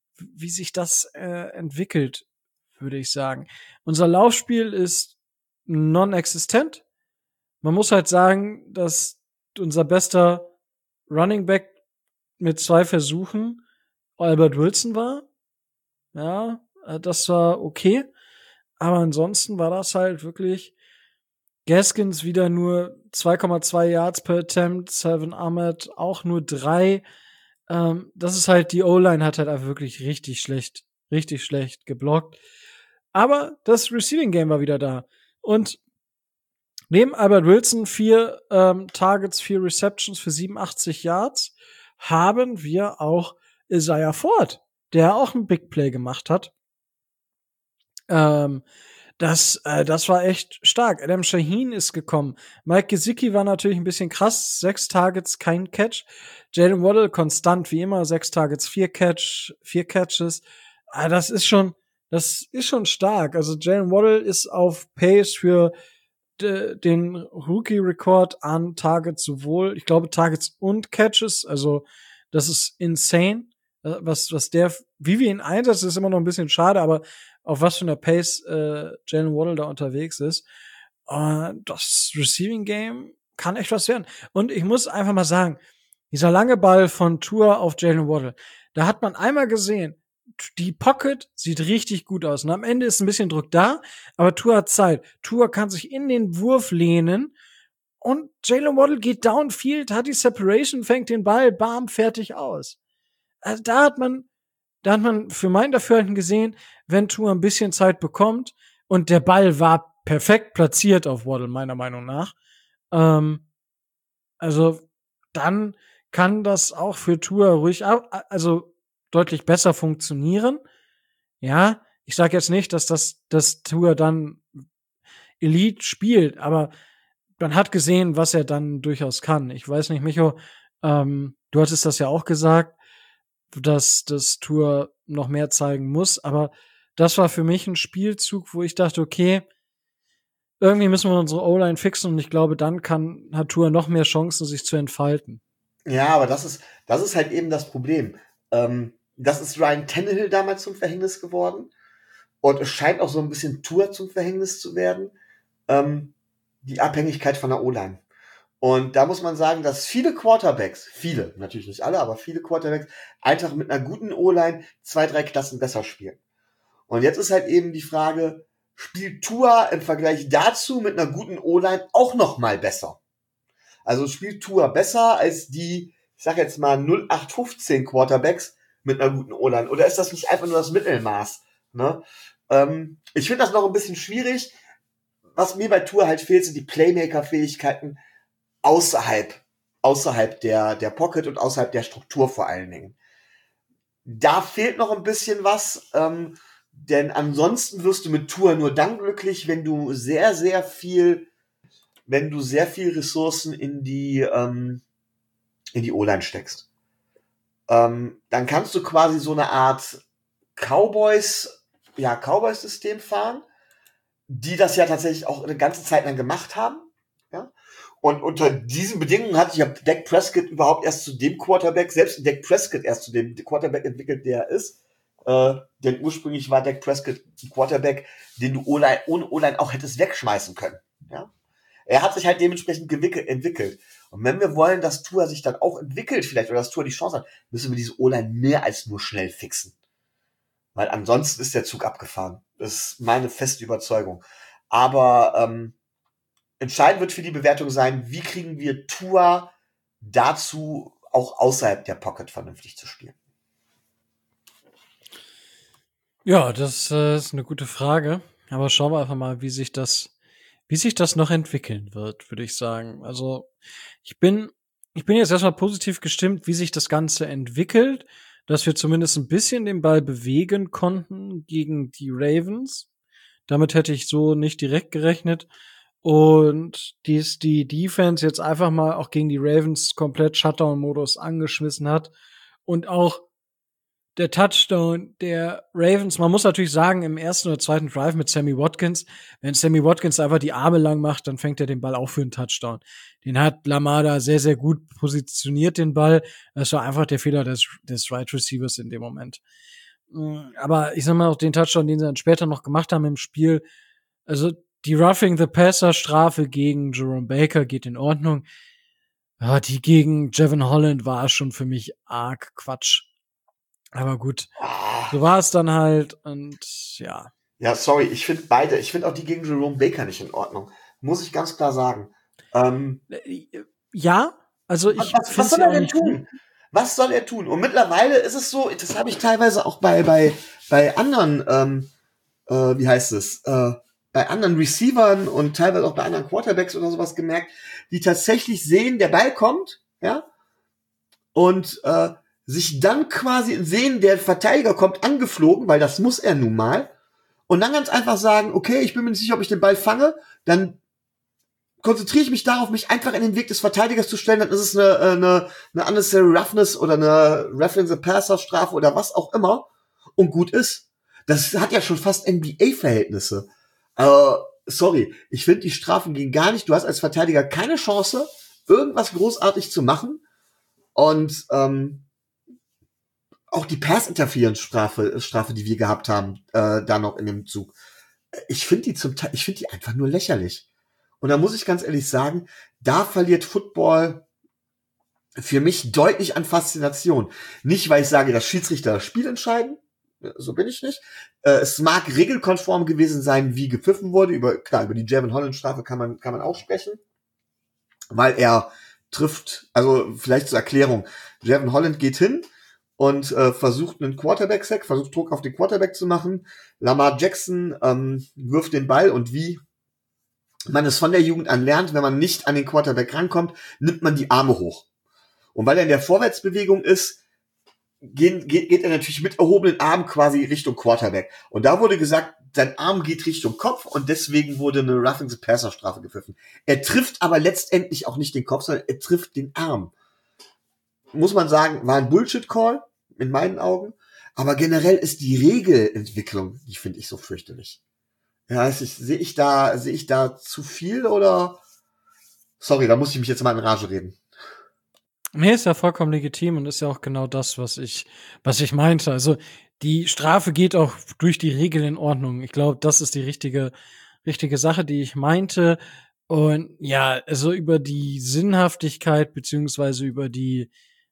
entwickelt, würde ich sagen. Unser Laufspiel ist non-existent. Man muss halt sagen, dass unser bester Running Back mit 2 Versuchen Albert Wilson war. Ja, das war okay. Aber ansonsten war das halt wirklich Gaskins wieder nur 2,2 Yards per Attempt, Salvon Ahmed auch nur 3. Das ist halt, die O-Line hat halt einfach wirklich richtig schlecht geblockt. Aber das Receiving Game war wieder da. Und neben Albert Wilson 4 Targets, 4 Receptions für 87 Yards haben wir auch Isaiah Ford, der auch ein Big Play gemacht hat. Das war echt stark. Adam Shaheen ist gekommen. Mike Gesicki war natürlich ein bisschen krass. 6 Targets, kein Catch. Jalen Waddle konstant wie immer. 6 Targets, 4 Catches. Das ist schon stark. Also Jalen Waddle ist auf Pace für den Rookie-Rekord an Targets sowohl, ich glaube, Targets und Catches. Also das ist insane. Wie wir ihn einsetzen, ist immer noch ein bisschen schade, aber auf was für einer Pace Jalen Waddle da unterwegs ist. Das Receiving Game kann echt was werden. Und ich muss einfach mal sagen, dieser lange Ball von Tua auf Jalen Waddle, da hat man einmal gesehen, die Pocket sieht richtig gut aus. Und am Ende ist ein bisschen Druck da, aber Tua hat Zeit. Tua kann sich in den Wurf lehnen und Jalen Waddle geht downfield, hat die Separation, fängt den Ball, bam, fertig aus. Also da hat man für mein Dafürhalten gesehen, wenn Tua ein bisschen Zeit bekommt und der Ball war perfekt platziert auf Waddle, meiner Meinung nach, Also dann kann das auch für Tua ruhig, also deutlich besser funktionieren. Ja, ich sage jetzt nicht, dass das Tua dann Elite spielt, aber man hat gesehen, was er dann durchaus kann. Ich weiß nicht, Micho, du hattest das ja auch gesagt, dass das Tua noch mehr zeigen muss, aber das war für mich ein Spielzug, wo ich dachte, okay, irgendwie müssen wir unsere O-Line fixen und ich glaube, dann hat Tua noch mehr Chancen, sich zu entfalten. Ja, aber das ist halt eben das Problem. Das ist Ryan Tannehill damals zum Verhängnis geworden. Und es scheint auch so ein bisschen Tour zum Verhängnis zu werden. Die Abhängigkeit von der O-Line. Und da muss man sagen, dass viele, natürlich nicht alle, aber viele Quarterbacks einfach mit einer guten O-Line 2, 3 Klassen besser spielen. Und jetzt ist halt eben die Frage, spielt Tua im Vergleich dazu mit einer guten O-Line auch noch mal besser? Also spielt Tua besser als die, ich sag jetzt mal 0815 Quarterbacks mit einer guten O-Line? Oder ist das nicht einfach nur das Mittelmaß? Ne? Ich finde das noch ein bisschen schwierig. Was mir bei Tua halt fehlt, sind die Playmaker-Fähigkeiten außerhalb der Pocket und außerhalb der Struktur vor allen Dingen. Da fehlt noch ein bisschen was, denn ansonsten wirst du mit Tua nur dann glücklich, wenn du sehr, sehr viel Ressourcen in die O-Line steckst. Dann kannst du quasi so eine Art Cowboys-System fahren, die das ja tatsächlich auch eine ganze Zeit lang gemacht haben. Ja? Und unter diesen Bedingungen hat sich ja Dak Prescott überhaupt erst zu dem Quarterback, selbst Dak Prescott erst zu dem Quarterback entwickelt, der er ist. Denn ursprünglich war Dak Prescott ein Quarterback, den du ohne O-Line auch hättest wegschmeißen können. Ja? Er hat sich halt dementsprechend entwickelt. Und wenn wir wollen, dass Tua sich dann auch entwickelt vielleicht, oder dass Tua die Chance hat, müssen wir diese O-Line mehr als nur schnell fixen. Weil ansonsten ist der Zug abgefahren. Das ist meine feste Überzeugung. Aber entscheidend wird für die Bewertung sein, wie kriegen wir Tua dazu, auch außerhalb der Pocket vernünftig zu spielen. Ja, das ist eine gute Frage. Aber schauen wir einfach mal, wie sich das noch entwickeln wird, würde ich sagen. Also ich bin jetzt erstmal positiv gestimmt, wie sich das Ganze entwickelt, dass wir zumindest ein bisschen den Ball bewegen konnten gegen die Ravens. Damit hätte ich so nicht direkt gerechnet. Und die Defense jetzt einfach mal auch gegen die Ravens komplett Shutdown-Modus angeschmissen hat. Und auch der Touchdown der Ravens, man muss natürlich sagen, im ersten oder zweiten Drive mit Sammy Watkins, wenn Sammy Watkins einfach die Arme lang macht, dann fängt er den Ball auch für einen Touchdown. Den hat Lamar da sehr, sehr gut positioniert, den Ball. Das war einfach der Fehler des Right Receivers in dem Moment. Aber ich sag mal, auch den Touchdown, den sie dann später noch gemacht haben im Spiel, also die Roughing the Passer Strafe gegen Jerome Baker geht in Ordnung. Ja, die gegen Jevon Holland war schon für mich arg Quatsch. Aber gut, so war es dann halt und ja. Ja, sorry, ich finde auch die gegen Jerome Baker nicht in Ordnung. Muss ich ganz klar sagen. Ja, also ich was soll er denn tun? Was soll er tun? Und mittlerweile ist es so, das habe ich teilweise auch bei anderen, wie heißt es, bei anderen Receivern und teilweise auch bei anderen Quarterbacks oder sowas gemerkt, die tatsächlich sehen, der Ball kommt, ja, und sich dann quasi sehen, der Verteidiger kommt angeflogen, weil das muss er nun mal, und dann ganz einfach sagen, okay, ich bin mir nicht sicher, ob ich den Ball fange, dann konzentriere ich mich darauf, mich einfach in den Weg des Verteidigers zu stellen, dann ist es eine unnecessary roughness oder eine roughing the passer Strafe oder was auch immer und gut ist. Das hat ja schon fast NBA-Verhältnisse. Sorry, ich finde, die Strafen gehen gar nicht. Du hast als Verteidiger keine Chance, irgendwas großartig zu machen. Und auch die Pass-Interference-Strafe, die wir gehabt haben, da noch in dem Zug. Ich finde die einfach nur lächerlich. Und da muss ich ganz ehrlich sagen, da verliert Football für mich deutlich an Faszination. Nicht, weil ich sage, dass Schiedsrichter das Spiel entscheiden. So bin ich nicht. Es mag regelkonform gewesen sein, wie gepfiffen wurde. Über die Jevon Holland Strafe kann man auch sprechen. Weil er trifft, also vielleicht zur Erklärung, Jevon Holland geht hin und versucht einen Quarterback-Sack, versucht Druck auf den Quarterback zu machen. Lamar Jackson wirft den Ball und wie man es von der Jugend an lernt, wenn man nicht an den Quarterback rankommt, nimmt man die Arme hoch. Und weil er in der Vorwärtsbewegung ist, geht er natürlich mit erhobenen Armen quasi Richtung Quarterback. Und da wurde gesagt, sein Arm geht Richtung Kopf und deswegen wurde eine Roughing the Passer Strafe gepfiffen. Er trifft aber letztendlich auch nicht den Kopf, sondern er trifft den Arm. Muss man sagen, war ein Bullshit-Call, in meinen Augen. Aber generell ist die Regelentwicklung, die finde ich so fürchterlich. Ja, sehe ich da zu viel oder? Sorry, da muss ich mich jetzt mal in Rage reden. Nee, ist ja vollkommen legitim und ist ja auch genau das, was ich meinte. Also, die Strafe geht auch durch die Regel in Ordnung. Ich glaube, das ist die richtige Sache, die ich meinte. Und ja, also über die Sinnhaftigkeit beziehungsweise über die,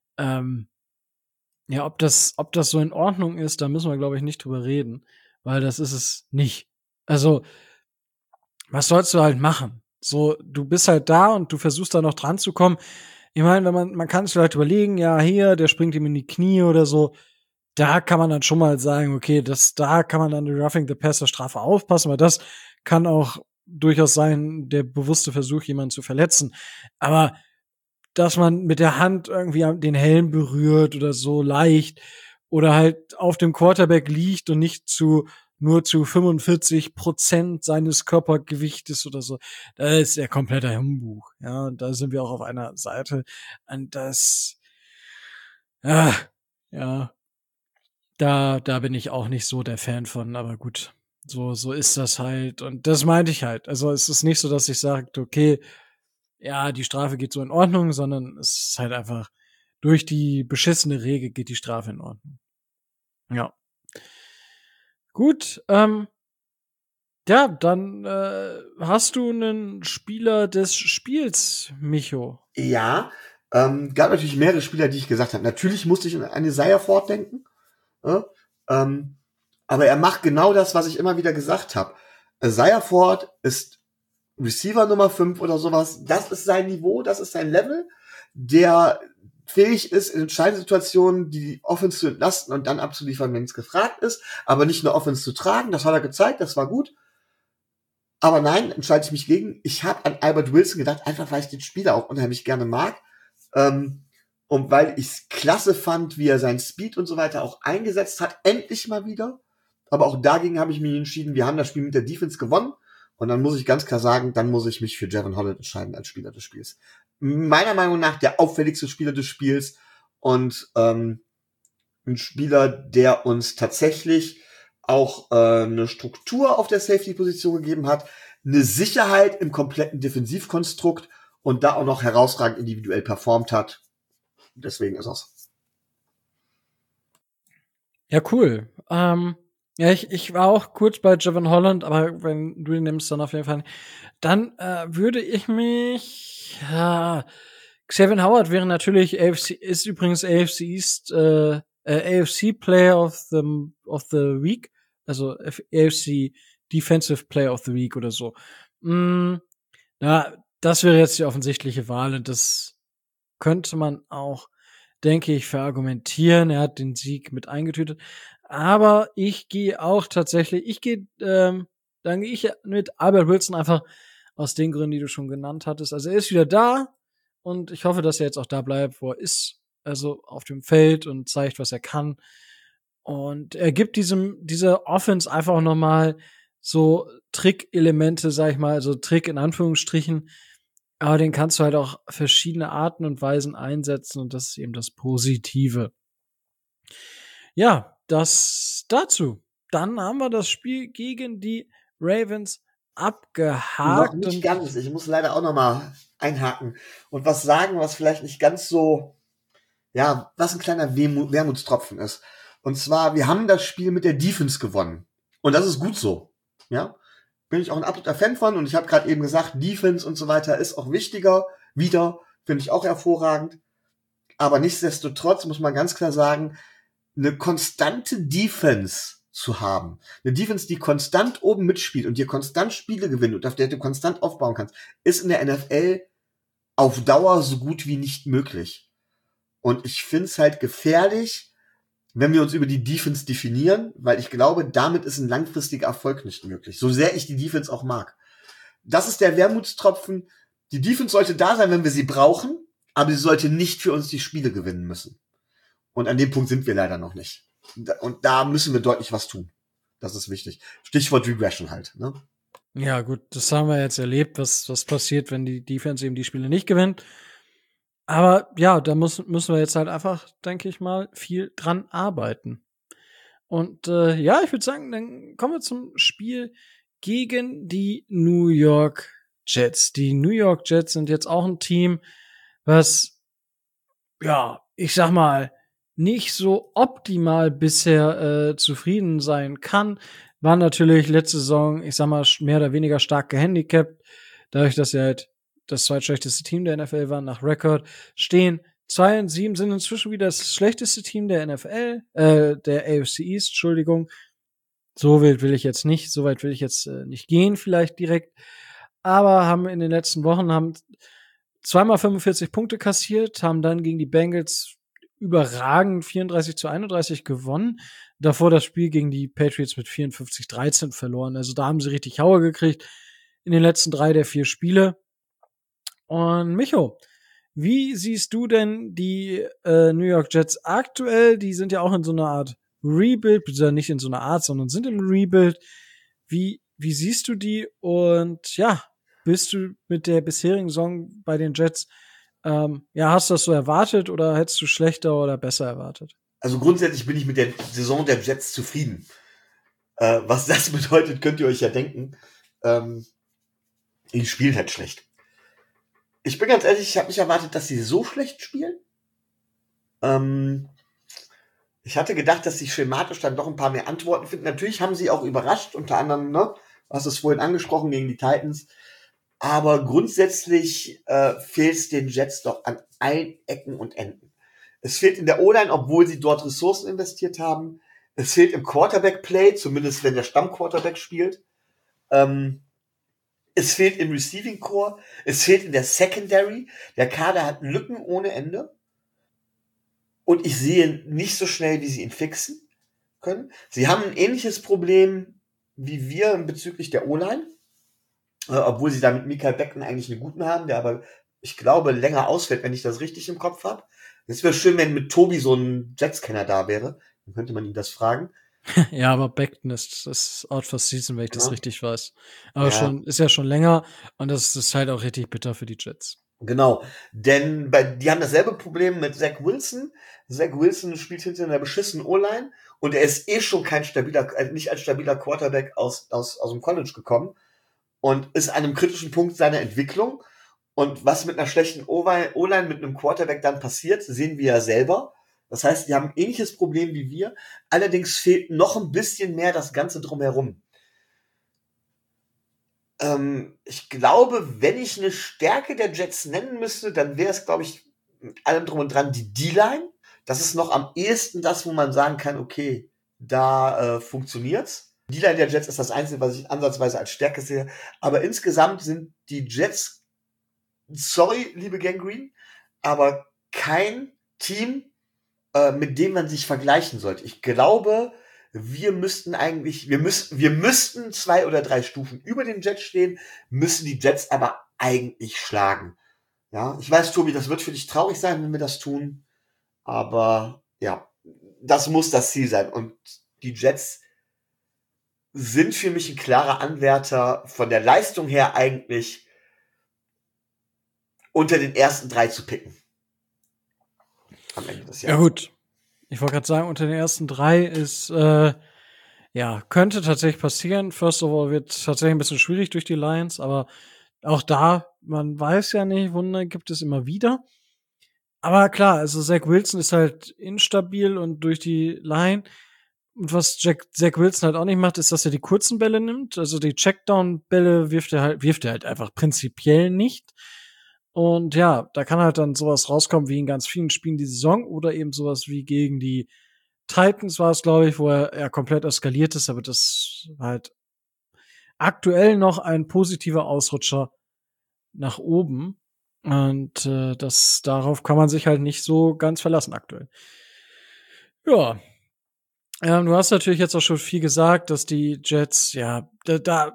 ja, ob das so in Ordnung ist, da müssen wir, glaube ich, nicht drüber reden, weil das ist es nicht. Also, was sollst du halt machen? So, du bist halt da und du versuchst da noch dran zu kommen. Ich meine, wenn man kann es vielleicht überlegen, ja, hier, der springt ihm in die Knie oder so. Da kann man dann schon mal sagen, okay, da kann man dann die Roughing the Passer Strafe aufpassen, weil das kann auch durchaus sein, der bewusste Versuch, jemanden zu verletzen. Aber dass man mit der Hand irgendwie den Helm berührt oder so leicht oder halt auf dem Quarterback liegt und nicht nur zu 45% seines Körpergewichtes oder so. Das ist ja kompletter Humbug. Ja, und da sind wir auch auf einer Seite. Und das, ja, ja, da bin ich auch nicht so der Fan von, aber gut. So ist das halt. Und das meinte ich halt. Also es ist nicht so, dass ich sage, okay, ja, die Strafe geht so in Ordnung, sondern es ist halt einfach durch die beschissene Regel geht die Strafe in Ordnung. Ja. Gut, ja, dann hast du einen Spieler des Spiels, Micho. Ja, gab natürlich mehrere Spieler, die ich gesagt habe. Natürlich musste ich an Isaiah Ford denken. Aber er macht genau das, was ich immer wieder gesagt habe. Isaiah Ford ist Receiver Nummer 5 oder sowas. Das ist sein Niveau, das ist sein Level, der fähig ist, in entscheidenden Situationen die Offense zu entlasten und dann abzuliefern, wenn es gefragt ist, aber nicht eine Offense zu tragen. Das hat er gezeigt, das war gut. Aber nein, entscheide ich mich gegen. Ich habe an Albert Wilson gedacht, einfach weil ich den Spieler auch unheimlich gerne mag. Und weil ich es klasse fand, wie er seinen Speed und so weiter auch eingesetzt hat, endlich mal wieder. Aber auch dagegen habe ich mich entschieden, wir haben das Spiel mit der Defense gewonnen. Und dann muss ich ganz klar sagen, dann muss ich mich für Jevon Holland entscheiden als Spieler des Spiels. Meiner Meinung nach der auffälligste Spieler des Spiels und ein Spieler, der uns tatsächlich auch eine Struktur auf der Safety-Position gegeben hat, eine Sicherheit im kompletten Defensivkonstrukt und da auch noch herausragend individuell performt hat. Deswegen ist es. Ja, cool. Ja, ich war auch kurz bei Jevon Holland, aber wenn du ihn nimmst, dann auf jeden Fall nicht. Dann würde ich mich Xavier Howard wäre natürlich ist übrigens AFC East AFC Player of the Week, also AFC Defensive Player of the Week oder so. Ja, das wäre jetzt die offensichtliche Wahl und das könnte man auch, denke ich, verargumentieren. Er hat den Sieg mit eingetütet. Aber ich gehe dann gehe ich mit Albert Wilson einfach aus den Gründen, die du schon genannt hattest. Also er ist wieder da und ich hoffe, dass er jetzt auch da bleibt, wo er ist, also auf dem Feld und zeigt, was er kann. Und er gibt dieser Offense einfach noch mal so Trick-Elemente, sag ich mal, also Trick in Anführungsstrichen, aber den kannst du halt auch verschiedene Arten und Weisen einsetzen und das ist eben das Positive. Ja, das dazu. Dann haben wir das Spiel gegen die Ravens abgehakt. Noch nicht ganz. Ich muss leider auch noch mal einhaken und was sagen, was vielleicht nicht ganz so, ja, was ein kleiner Wermutstropfen ist. Und zwar, wir haben das Spiel mit der Defense gewonnen. Und das ist gut so. Ja, bin ich auch ein absoluter Fan von. Und ich habe gerade eben gesagt, Defense und so weiter ist auch wichtiger. Wieder, finde ich auch hervorragend. Aber nichtsdestotrotz muss man ganz klar sagen, eine konstante Defense zu haben. Eine Defense, die konstant oben mitspielt und dir konstant Spiele gewinnt und auf der du konstant aufbauen kannst, ist in der NFL auf Dauer so gut wie nicht möglich. Und ich finde es halt gefährlich, wenn wir uns über die Defense definieren, weil ich glaube, damit ist ein langfristiger Erfolg nicht möglich. So sehr ich die Defense auch mag. Das ist der Wermutstropfen. Die Defense sollte da sein, wenn wir sie brauchen, aber sie sollte nicht für uns die Spiele gewinnen müssen. Und an dem Punkt sind wir leider noch nicht. Und da müssen wir deutlich was tun. Das ist wichtig. Stichwort Regression halt, ne? Ja, gut, das haben wir jetzt erlebt, was passiert, wenn die Defense eben die Spiele nicht gewinnt. Aber ja, da müssen wir jetzt halt einfach, denke ich mal, viel dran arbeiten. Und ja, ich würde sagen, dann kommen wir zum Spiel gegen die New York Jets. Die New York Jets sind jetzt auch ein Team, was, ja, ich sag mal, nicht so optimal bisher zufrieden sein kann. War natürlich letzte Saison, ich sag mal, mehr oder weniger stark gehandicapt, dadurch, dass sie halt das zweitschlechteste Team der NFL waren nach Rekord, stehen 2-7, sind inzwischen wieder das schlechteste Team der NFL, der AFC East, Entschuldigung. So weit will ich jetzt nicht gehen, vielleicht direkt. Aber haben in den letzten Wochen zweimal 45 Punkte kassiert, haben dann gegen die Bengals überragend 34-31 gewonnen. Davor das Spiel gegen die Patriots mit 54-13 verloren. Also da haben sie richtig Haue gekriegt in den letzten 3 der 4 Spiele. Und Micho, wie siehst du denn die New York Jets aktuell? Die sind ja auch in so einer Art Rebuild, beziehungsweise nicht in so einer Art, sondern sind im Rebuild. Wie siehst du die? Und ja, bist du mit der bisherigen Saison bei den Jets, ja, hast du das so erwartet oder hättest du schlechter oder besser erwartet? Also grundsätzlich bin ich mit der Saison der Jets zufrieden. Was das bedeutet, könnt ihr euch ja denken. Die spielen halt schlecht. Ich bin ganz ehrlich, ich habe nicht erwartet, dass sie so schlecht spielen. Ich hatte gedacht, dass sie schematisch dann doch ein paar mehr Antworten finden. Natürlich haben sie auch überrascht, unter anderem, ne, du hast es vorhin angesprochen, gegen die Titans. Aber grundsätzlich fehlt es den Jets doch an allen Ecken und Enden. Es fehlt in der O-Line, obwohl sie dort Ressourcen investiert haben. Es fehlt im Quarterback-Play, zumindest wenn der Stammquarterback spielt. Es fehlt im Receiving Core. Es fehlt in der Secondary. Der Kader hat Lücken ohne Ende. Und ich sehe nicht so schnell, wie sie ihn fixen können. Sie haben ein ähnliches Problem wie wir bezüglich der O-Line. Obwohl sie da mit Mikael Beckton eigentlich einen guten haben, der aber, ich glaube, länger ausfällt, wenn ich das richtig im Kopf habe. Es wäre schön, wenn mit Tobi so ein Jets-Kenner da wäre. Dann könnte man ihn das fragen. Ja, aber Beckton ist out for season, wenn ich das richtig weiß. Aber Ja. ist ja schon länger und das ist halt auch richtig bitter für die Jets. Genau, denn die haben dasselbe Problem mit Zach Wilson. Zach Wilson spielt hinter einer beschissenen O-Line und er ist schon nicht als stabiler Quarterback aus dem College gekommen und ist an einem kritischen Punkt seiner Entwicklung. Und was mit einer schlechten O-Line mit einem Quarterback dann passiert, sehen wir ja selber. Das heißt, die haben ein ähnliches Problem wie wir. Allerdings fehlt noch ein bisschen mehr das Ganze drumherum. Ich glaube, wenn ich eine Stärke der Jets nennen müsste, dann wäre es, glaube ich, mit allem drum und dran die D-Line. Das ist noch am ehesten das, wo man sagen kann, okay, da funktioniert's. Die D-Line der Jets ist das Einzige, was ich ansatzweise als Stärke sehe. Aber insgesamt sind die Jets, sorry, liebe Gang Green, aber kein Team, mit dem man sich vergleichen sollte. Ich glaube, wir müssten 2 oder 3 Stufen über den Jets stehen, müssen die Jets aber eigentlich schlagen. Ja, ich weiß, Tobi, das wird für dich traurig sein, wenn wir das tun, aber ja, das muss das Ziel sein. Und die Jets sind für mich ein klarer Anwärter, von der Leistung her eigentlich unter den ersten 3 zu picken. Am Ende des Jahres. Ja gut, ich wollte gerade sagen, unter den ersten 3 ist, ja, könnte tatsächlich passieren. First of all wird tatsächlich ein bisschen schwierig durch die Lions, aber auch da, man weiß ja nicht, Wunder gibt es immer wieder. Aber klar, also Zach Wilson ist halt instabil und durch die Line. Und was Zach Wilson halt auch nicht macht, ist, dass er die kurzen Bälle nimmt. Also die Checkdown-Bälle wirft er halt einfach prinzipiell nicht. Und ja, da kann halt dann sowas rauskommen wie in ganz vielen Spielen die Saison oder eben sowas wie gegen die Titans war es, glaube ich, wo er komplett eskaliert ist, aber das war halt aktuell noch ein positiver Ausrutscher nach oben. Und darauf kann man sich halt nicht so ganz verlassen aktuell. Ja. Du hast natürlich jetzt auch schon viel gesagt, dass die Jets, ja, da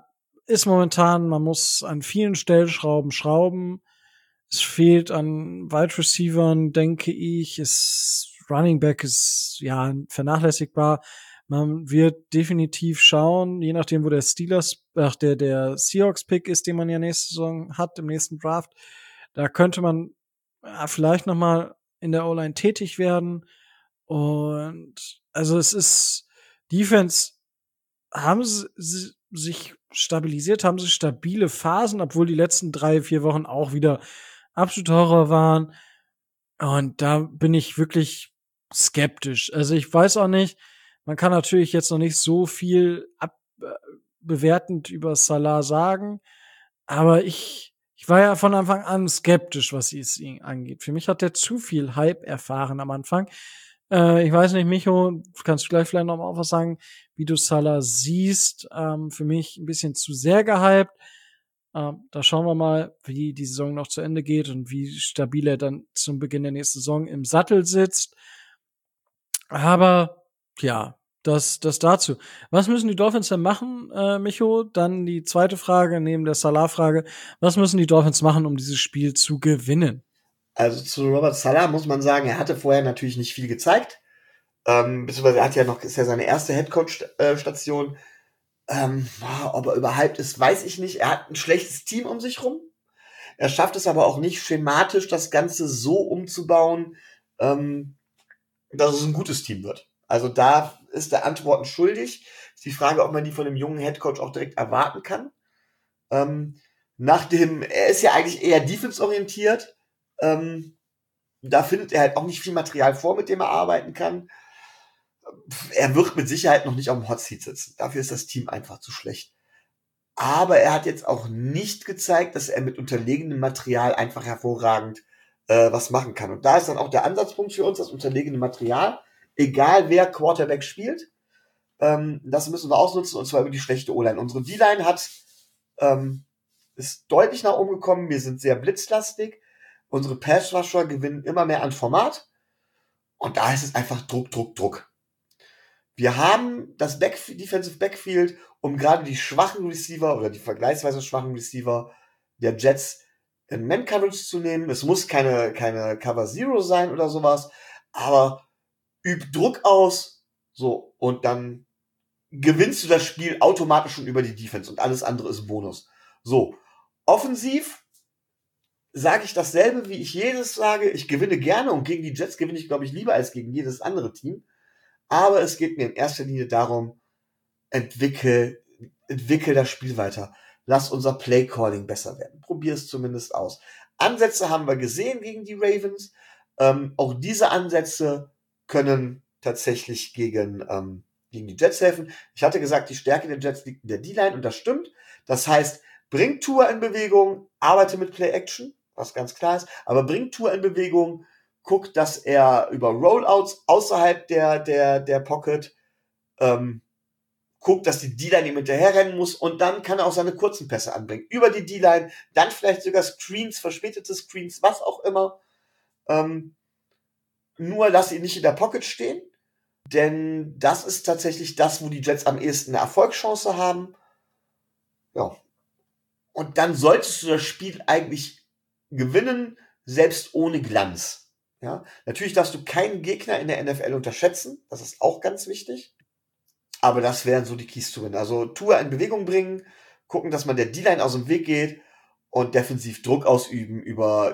ist momentan, man muss an vielen Stellschrauben schrauben. Es fehlt an Wide Receivern, denke ich. Running Back ist ja vernachlässigbar. Man wird definitiv schauen, je nachdem, wo der der Seahawks-Pick ist, den man ja nächste Saison hat, im nächsten Draft. Da könnte man vielleicht noch mal in der O-Line tätig werden. Und also es ist Defense, haben sie sich stabilisiert, haben sie stabile Phasen, obwohl die letzten 3-4 Wochen auch wieder absolut Horror waren. Und da bin ich wirklich skeptisch. Also ich weiß auch nicht, man kann natürlich jetzt noch nicht so viel bewertend über Salah sagen, aber ich war ja von Anfang an skeptisch, was es ihn angeht. Für mich hat er zu viel Hype erfahren am Anfang. Ich weiß nicht, Micho, kannst du gleich vielleicht noch mal was sagen, wie du Salah siehst. Für mich ein bisschen zu sehr gehypt. Da schauen wir mal, wie die Saison noch zu Ende geht und wie stabil er dann zum Beginn der nächsten Saison im Sattel sitzt. Aber ja, das dazu. Was müssen die Dolphins denn machen, Micho? Dann die zweite Frage neben der Salah-Frage. Was müssen die Dolphins machen, um dieses Spiel zu gewinnen? Also zu Robert Salah muss man sagen, er hatte vorher natürlich nicht viel gezeigt. Beziehungsweise ist ja seine erste Headcoach-Station. Ob er überhyped ist, weiß ich nicht. Er hat ein schlechtes Team um sich rum. Er schafft es aber auch nicht schematisch, das Ganze so umzubauen, dass es ein gutes Team wird. Also da ist er Antworten schuldig. Ist die Frage, ob man die von einem jungen Headcoach auch direkt erwarten kann. Er ist ja eigentlich eher defense-orientiert. Da findet er halt auch nicht viel Material vor, mit dem er arbeiten kann. Er wird mit Sicherheit noch nicht auf dem Hot Seat sitzen. Dafür ist das Team einfach zu schlecht. Aber er hat jetzt auch nicht gezeigt, dass er mit unterlegenem Material einfach hervorragend was machen kann. Und da ist dann auch der Ansatzpunkt für uns, das unterlegene Material. Egal wer Quarterback spielt, das müssen wir ausnutzen, und zwar über die schlechte O-Line. Unsere D-Line ist deutlich nach oben gekommen. Wir sind sehr blitzlastig. Unsere Pass-Rusher gewinnen immer mehr an Format. Und da ist es einfach Druck, Druck, Druck. Wir haben das Defensive Backfield, um gerade die schwachen Receiver oder die vergleichsweise schwachen Receiver der Jets in Man-Coverage zu nehmen. Es muss keine Cover Zero sein oder sowas, aber üb Druck aus, so, und dann gewinnst du das Spiel automatisch schon über die Defense und alles andere ist Bonus. So, offensiv sage ich dasselbe, wie ich jedes sage. Ich gewinne gerne, und gegen die Jets gewinne ich, glaube ich, lieber als gegen jedes andere Team. Aber es geht mir in erster Linie darum, entwickel das Spiel weiter. Lass unser Play-Calling besser werden. Probier es zumindest aus. Ansätze haben wir gesehen gegen die Ravens. Auch diese Ansätze können tatsächlich gegen die Jets helfen. Ich hatte gesagt, die Stärke der Jets liegt in der D-Line, und das stimmt. Das heißt, bring Tour in Bewegung, arbeite mit Play-Action, was ganz klar ist, aber bring Tour in Bewegung, guck, dass er über Rollouts außerhalb der Pocket guckt, dass die D-Line ihm hinterherrennen muss, und dann kann er auch seine kurzen Pässe anbringen. Über die D-Line, dann vielleicht sogar Screens, verspätete Screens, was auch immer. Nur lass ihn nicht in der Pocket stehen, denn das ist tatsächlich das, wo die Jets am ehesten eine Erfolgschance haben. Ja. Und dann solltest du das Spiel eigentlich gewinnen, selbst ohne Glanz. Ja, natürlich darfst du keinen Gegner in der NFL unterschätzen. Das ist auch ganz wichtig. Aber das wären so die Keys zu gewinnen. Also Tour in Bewegung bringen, gucken, dass man der D-Line aus dem Weg geht und defensiv Druck ausüben über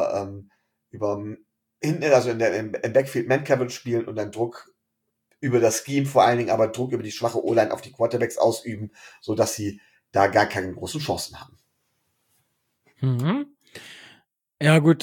hinten, also im Backfield Man-Coverage spielen und dann Druck über das Scheme vor allen Dingen, aber Druck über die schwache O-Line auf die Quarterbacks ausüben, sodass sie da gar keine großen Chancen haben. Mhm. Ja, gut,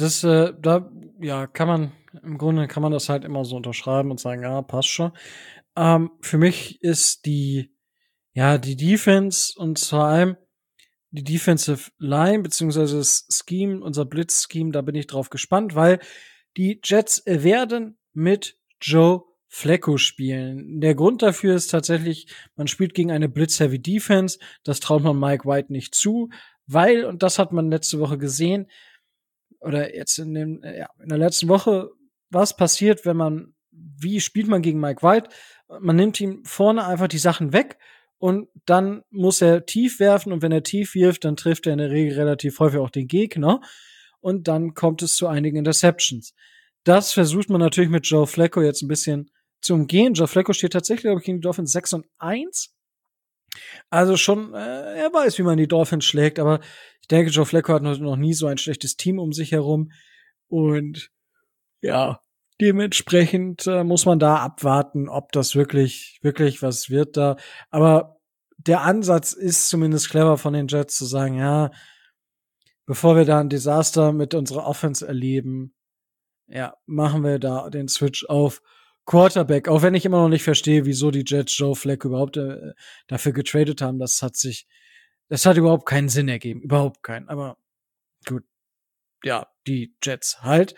im Grunde kann man das halt immer so unterschreiben und sagen, ja, passt schon. Für mich ist die Defense und vor allem die Defensive Line, beziehungsweise das Scheme, unser Blitz-Scheme, da bin ich drauf gespannt, weil die Jets werden mit Joe Flacco spielen. Der Grund dafür ist tatsächlich, man spielt gegen eine Blitz-Heavy Defense, das traut man Mike White nicht zu, weil, und das hat man letzte Woche gesehen, oder jetzt in der letzten Woche, was passiert, wie spielt man gegen Mike White? Man nimmt ihm vorne einfach die Sachen weg Und dann muss er tief werfen und wenn er tief wirft, dann trifft er in der Regel relativ häufig auch den Gegner. Und dann kommt es zu einigen Interceptions. Das versucht man natürlich mit Joe Flacco jetzt ein bisschen zu umgehen. Joe Flacco steht tatsächlich, glaube ich, gegen die Dolphins 6-1. Also schon, er weiß, wie man die Dolphins schlägt, aber ich denke, Joe Flacco hat noch nie so ein schlechtes Team um sich herum. Und ja, dementsprechend muss man da abwarten, ob das wirklich was wird da. Aber der Ansatz ist zumindest clever von den Jets zu sagen, ja, bevor wir da ein Desaster mit unserer Offense erleben, ja, machen wir da den Switch auf Quarterback. Auch wenn ich immer noch nicht verstehe, wieso die Jets Joe Flacco überhaupt dafür getradet haben. Das hat überhaupt keinen Sinn ergeben. Überhaupt keinen. Aber gut, ja, die Jets halt.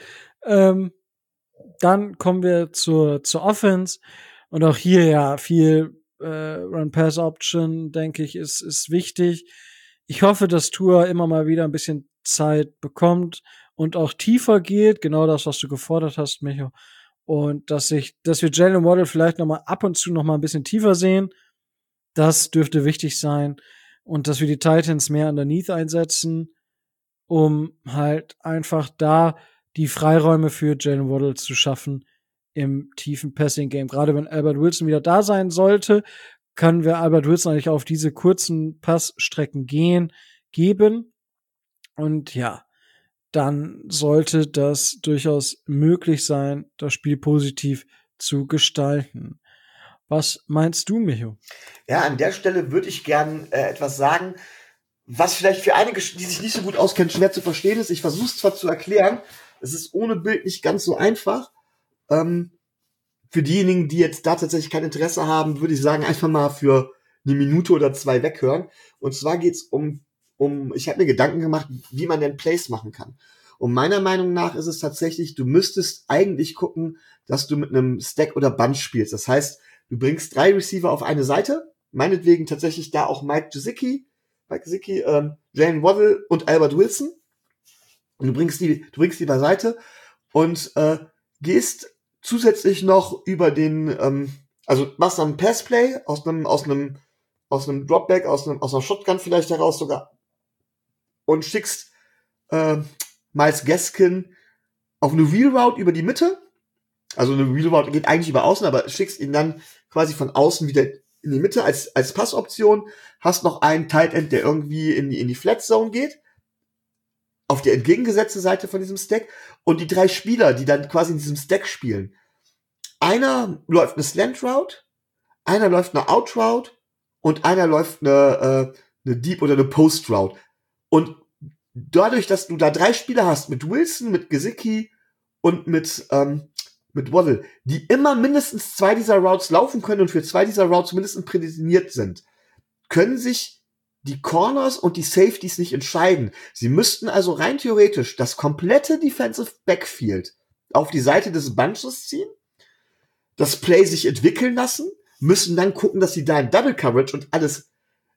Dann kommen wir zur Offense. Und auch hier ja viel Run-Pass-Option, denke ich, ist wichtig. Ich hoffe, dass Tua immer mal wieder ein bisschen Zeit bekommt und auch tiefer geht. Genau das, was du gefordert hast, Micho. Und dass wir Jalen Waddle vielleicht noch mal ab und zu noch mal ein bisschen tiefer sehen. Das dürfte wichtig sein. Und dass wir die Titans mehr underneath einsetzen, um halt einfach da die Freiräume für Jalen Waddle zu schaffen im tiefen Passing-Game. Gerade wenn Albert Wilson wieder da sein sollte, können wir Albert Wilson eigentlich auf diese kurzen Passstrecken geben. Und ja, dann sollte das durchaus möglich sein, das Spiel positiv zu gestalten. Was meinst du, Micho? Ja, an der Stelle würde ich gern etwas sagen, was vielleicht für einige, die sich nicht so gut auskennen, schwer zu verstehen ist. Ich versuche es zwar zu erklären, es ist ohne Bild nicht ganz so einfach. Für diejenigen, die jetzt da tatsächlich kein Interesse haben, würde ich sagen, einfach mal für eine Minute oder zwei weghören. Und zwar geht's um ich habe mir Gedanken gemacht, wie man denn Plays machen kann. Und meiner Meinung nach ist es tatsächlich, du müsstest eigentlich gucken, dass du mit einem Stack oder Bunch spielst. Das heißt, du bringst 3 Receiver auf eine Seite, meinetwegen tatsächlich da auch Mike Gesicki, Jalen Waddle und Albert Wilson. Und du bringst die beiseite und gehst zusätzlich noch über den, also machst dann ein Passplay aus einem Dropback, aus einer Shotgun vielleicht heraus sogar und schickst Miles Gaskin auf eine Wheel Route über die Mitte. Also eine Wheel Route geht eigentlich über außen, aber schickst ihn dann quasi von außen wieder in die Mitte als Passoption. Hast noch einen Tight End, der irgendwie in die Flat Zone geht. Auf der entgegengesetzte Seite von diesem Stack. Und die 3 Spieler, die dann quasi in diesem Stack spielen. Einer läuft eine Slant Route, einer läuft eine Out Route und einer läuft eine Deep oder eine Post Route. Und dadurch, dass du da 3 Spieler hast, mit Wilson, mit Gesicki und mit Waddle, die immer mindestens 2 dieser Routes laufen können und für 2 dieser Routes mindestens prädestiniert sind, können sich die Corners und die Safeties nicht entscheiden. Sie müssten also rein theoretisch das komplette Defensive Backfield auf die Seite des Bunches ziehen, das Play sich entwickeln lassen, müssen dann gucken, dass sie da in Double Coverage und alles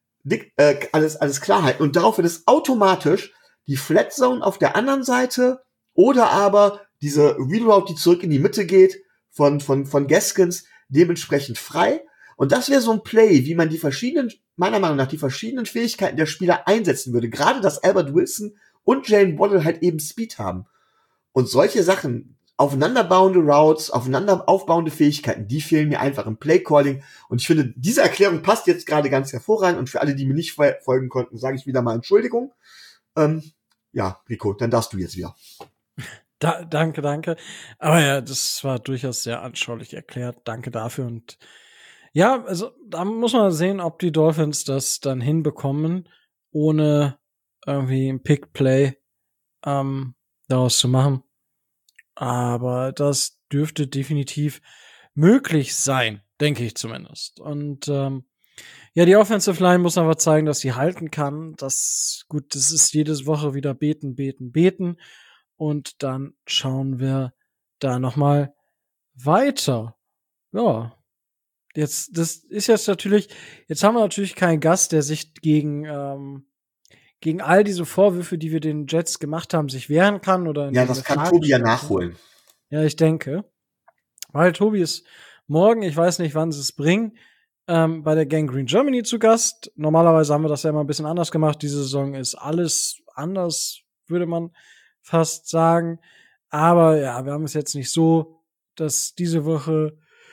klar halten. Und darauf wird es automatisch die Flat Zone auf der anderen Seite oder aber diese Reroute, die zurück in die Mitte geht, von Gaskins, dementsprechend frei. Und das wäre so ein Play, wie man meiner Meinung nach, die verschiedenen Fähigkeiten der Spieler einsetzen würde. Gerade, dass Albert Wilson und Jalen Waddle halt eben Speed haben. Und solche Sachen, aufeinanderbauende Routes, aufeinander aufbauende Fähigkeiten, die fehlen mir einfach im Playcalling. Und ich finde, diese Erklärung passt jetzt gerade ganz hervorragend. Und für alle, die mir nicht folgen konnten, sage ich wieder mal Entschuldigung. Ja, Rico, dann darfst du jetzt wieder. Danke. Aber ja, das war durchaus sehr anschaulich erklärt. Danke dafür. Und ja, also da muss man sehen, ob die Dolphins das dann hinbekommen, ohne irgendwie ein Pick-Play daraus zu machen. Aber das dürfte definitiv möglich sein, denke ich zumindest. Und ja, die Offensive Line muss aber zeigen, dass sie halten kann. Das ist jedes Woche wieder beten. Und dann schauen wir da noch mal weiter. Ja, jetzt haben wir natürlich keinen Gast, der sich gegen all diese Vorwürfe, die wir den Jets gemacht haben, sich wehren kann oder ja, das kann Tobi ja nachholen. Ja, ich denke, weil Tobi ist morgen, ich weiß nicht, wann sie es bringen, bei der Gang Green Germany zu Gast. Normalerweise haben wir das ja immer ein bisschen anders gemacht. Diese Saison ist alles anders, würde man fast sagen. Aber ja, wir haben es jetzt nicht so, dass diese Woche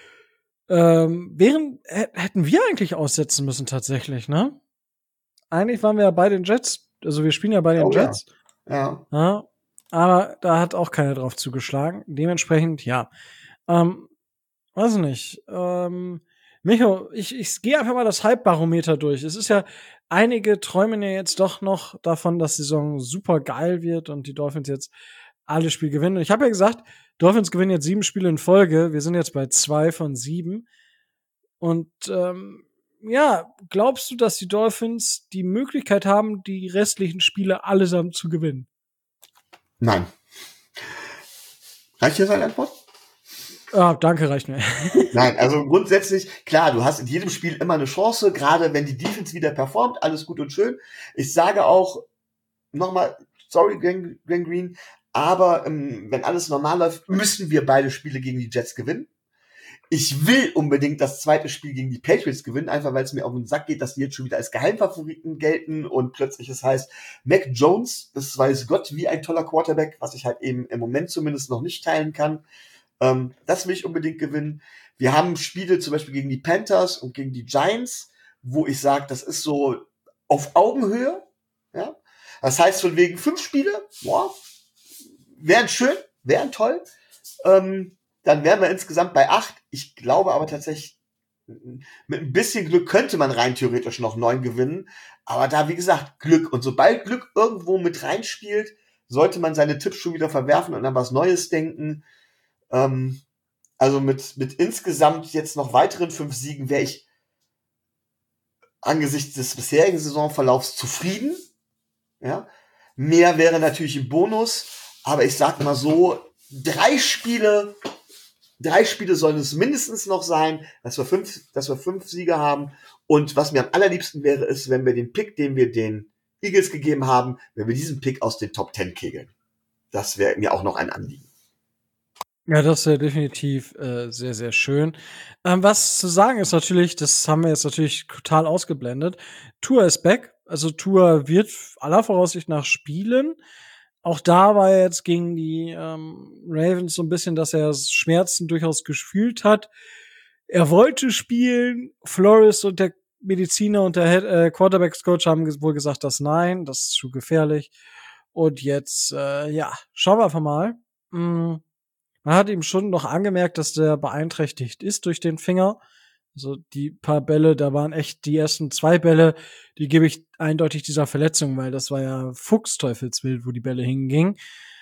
hätten wir eigentlich aussetzen müssen tatsächlich, ne? Eigentlich waren wir ja bei den Jets, also wir spielen ja bei den Jets. Ja. Ja. Aber da hat auch keiner drauf zugeschlagen. Dementsprechend, ja. Weiß nicht. Micho, ich gehe einfach mal das Hype-Barometer durch. Es ist ja, einige träumen ja jetzt doch noch davon, dass die Saison super geil wird und die Dolphins jetzt alle Spiele gewinnen. Und ich habe ja gesagt, Dolphins gewinnen jetzt 7 Spiele in Folge. Wir sind jetzt bei 2 von 7. Und ja, glaubst du, dass die Dolphins die Möglichkeit haben, die restlichen Spiele allesamt zu gewinnen? Nein. Reicht hier seine Antwort? Ah, danke, reicht mir. Nein, also grundsätzlich, klar, du hast in jedem Spiel immer eine Chance, gerade wenn die Defense wieder performt, alles gut und schön. Ich sage auch nochmal, sorry, Gang Green, aber wenn alles normal läuft, müssen wir beide Spiele gegen die Jets gewinnen. Ich will unbedingt das zweite Spiel gegen die Patriots gewinnen, einfach weil es mir auf den Sack geht, dass die jetzt schon wieder als Geheimfavoriten gelten und plötzlich es heißt, Mac Jones, das weiß Gott, wie ein toller Quarterback, was ich halt eben im Moment zumindest noch nicht teilen kann. Das will ich unbedingt gewinnen. Wir haben Spiele zum Beispiel gegen die Panthers und gegen die Giants, wo ich sage, das ist so auf Augenhöhe. Ja? Das heißt, von wegen 5 Spiele, boah, wären schön, wären toll. Dann wären wir insgesamt bei 8. Ich glaube aber tatsächlich, mit ein bisschen Glück könnte man rein theoretisch noch 9 gewinnen. Aber da, wie gesagt, Glück. Und sobald Glück irgendwo mit reinspielt, sollte man seine Tipps schon wieder verwerfen und an was Neues denken. Also mit insgesamt jetzt noch weiteren 5 Siegen wäre ich angesichts des bisherigen Saisonverlaufs zufrieden. Ja? Mehr wäre natürlich ein Bonus, aber ich sag mal so, 3 Spiele sollen es mindestens noch sein, dass wir 5 Siege haben. Und was mir am allerliebsten wäre, ist, wenn wir den Pick, den wir den Eagles gegeben haben, wenn wir diesen Pick aus den Top 10 kegeln. Das wäre mir auch noch ein Anliegen. Ja, das wäre definitiv sehr, sehr schön. Was zu sagen ist natürlich, das haben wir jetzt natürlich total ausgeblendet. Tua ist back. Also Tua wird aller Voraussicht nach spielen. Auch da war er jetzt gegen die Ravens so ein bisschen, dass er Schmerzen durchaus gefühlt hat. Er wollte spielen. Flores und der Mediziner und der Quarterbacks-Coach haben wohl gesagt, dass nein, das ist zu gefährlich. Und jetzt, ja, schauen wir einfach mal. Man hat ihm schon noch angemerkt, dass der beeinträchtigt ist durch den Finger. Also die paar Bälle, da waren echt die ersten 2 Bälle, die gebe ich eindeutig dieser Verletzung, weil das war ja Fuchsteufelswild, wo die Bälle hingingen.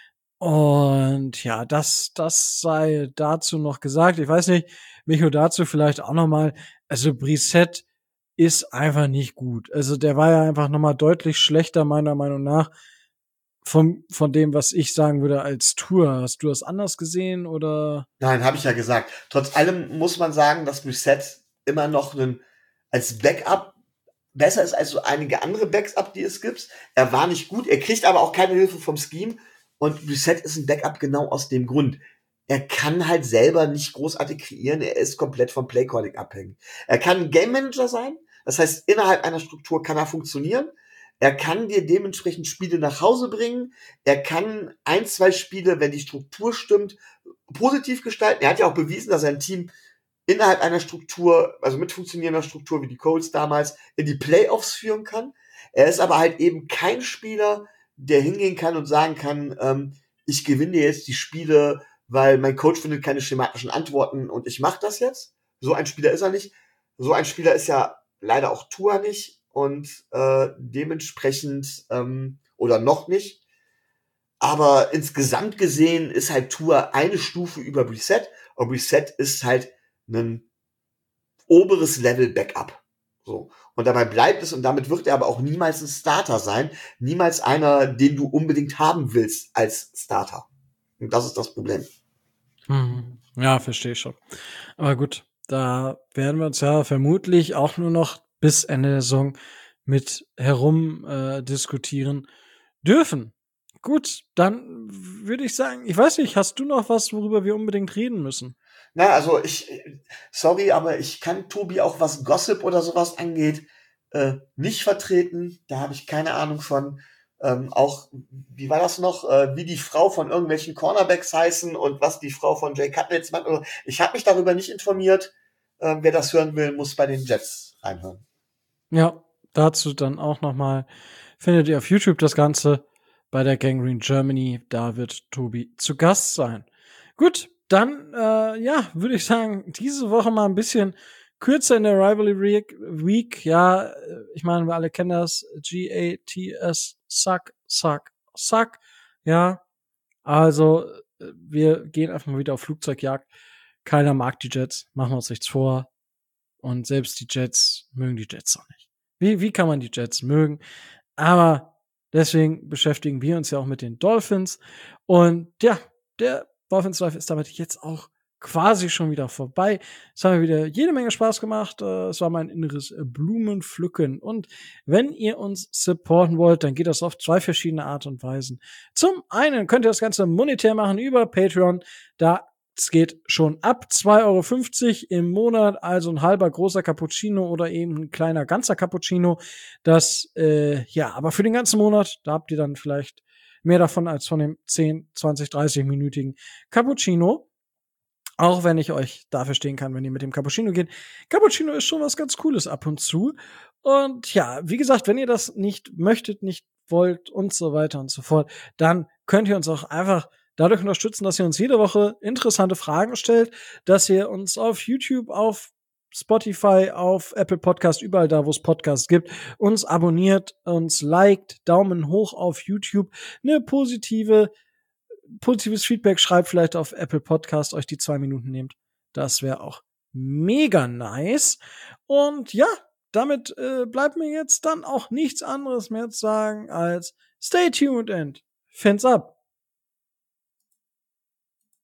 Und ja, das sei dazu noch gesagt. Ich weiß nicht, Micho, dazu vielleicht auch noch mal. Also Brissett ist einfach nicht gut. Also der war ja einfach noch mal deutlich schlechter meiner Meinung nach von dem, was ich sagen würde als Tour. Hast du das anders gesehen oder? Nein, habe ich ja gesagt. Trotz allem muss man sagen, dass Brissett immer noch als Backup besser ist als so einige andere Backup, die es gibt. Er war nicht gut, er kriegt aber auch keine Hilfe vom Scheme. Und Brissett ist ein Backup genau aus dem Grund. Er kann halt selber nicht großartig kreieren, er ist komplett vom Playcalling abhängig. Er kann ein Game Manager sein, das heißt, innerhalb einer Struktur kann er funktionieren. Er kann dir dementsprechend Spiele nach Hause bringen. Er kann 1, 2 Spiele, wenn die Struktur stimmt, positiv gestalten. Er hat ja auch bewiesen, dass er ein Team innerhalb einer Struktur, also mit funktionierender Struktur wie die Colts damals, in die Playoffs führen kann. Er ist aber halt eben kein Spieler, der hingehen kann und sagen kann, ich gewinne jetzt die Spiele, weil mein Coach findet keine schematischen Antworten und ich mache das jetzt. So ein Spieler ist er nicht. So ein Spieler ist ja leider auch Tua nicht und dementsprechend oder noch nicht. Aber insgesamt gesehen ist halt Tua eine Stufe über Brissett und Brissett ist halt ein oberes Level Backup. So. Und dabei bleibt es und damit wird er aber auch niemals ein Starter sein. Niemals einer, den du unbedingt haben willst als Starter. Und das ist das Problem. Ja, verstehe ich schon. Aber gut, da werden wir uns ja vermutlich auch nur noch bis Ende der Saison mit herum diskutieren dürfen. Gut, dann würde ich sagen, ich weiß nicht, hast du noch was, worüber wir unbedingt reden müssen? Na, also sorry, aber ich kann Tobi auch, was Gossip oder sowas angeht, nicht vertreten. Da habe ich keine Ahnung von. Auch, wie war das noch, wie die Frau von irgendwelchen Cornerbacks heißen und was die Frau von Jay Cutler jetzt macht. Also, ich habe mich darüber nicht informiert. Wer das hören will, muss bei den Jets reinhören. Ja, dazu dann auch nochmal findet ihr auf YouTube das Ganze bei der Gangrene Germany. Da wird Tobi zu Gast sein. Gut, dann würde ich sagen, diese Woche mal ein bisschen kürzer in der Rivalry Week. Ja, ich meine, wir alle kennen das. GATS, suck, suck, suck. Ja, also wir gehen einfach mal wieder auf Flugzeugjagd. Keiner mag die Jets, machen wir uns nichts vor. Und selbst die Jets mögen die Jets auch nicht. Wie kann man die Jets mögen? Aber deswegen beschäftigen wir uns ja auch mit den Dolphins. Und ja, der Dolphins Life ist damit jetzt auch quasi schon wieder vorbei. Es hat mir wieder jede Menge Spaß gemacht. Es war mein inneres Blumenpflücken. Und wenn ihr uns supporten wollt, dann geht das auf 2 verschiedene Art und Weisen. Zum einen könnt ihr das Ganze monetär machen über Patreon. Es geht schon ab 2,50 € im Monat, also ein halber großer Cappuccino oder eben ein kleiner ganzer Cappuccino. Das, aber für den ganzen Monat, da habt ihr dann vielleicht mehr davon als von dem 10, 20, 30-minütigen Cappuccino. Auch wenn ich euch da verstehen kann, wenn ihr mit dem Cappuccino geht. Cappuccino ist schon was ganz Cooles ab und zu. Und ja, wie gesagt, wenn ihr das nicht möchtet, nicht wollt und so weiter und so fort, dann könnt ihr uns auch einfach dadurch unterstützen, dass ihr uns jede Woche interessante Fragen stellt, dass ihr uns auf YouTube, auf Spotify, auf Apple Podcast, überall da, wo es Podcasts gibt, uns abonniert, uns liked, Daumen hoch auf YouTube, eine positives Feedback schreibt, vielleicht auf Apple Podcast, euch die 2 Minuten nehmt. Das wäre auch mega nice. Und ja, damit bleibt mir jetzt dann auch nichts anderes mehr zu sagen als stay tuned and fins up.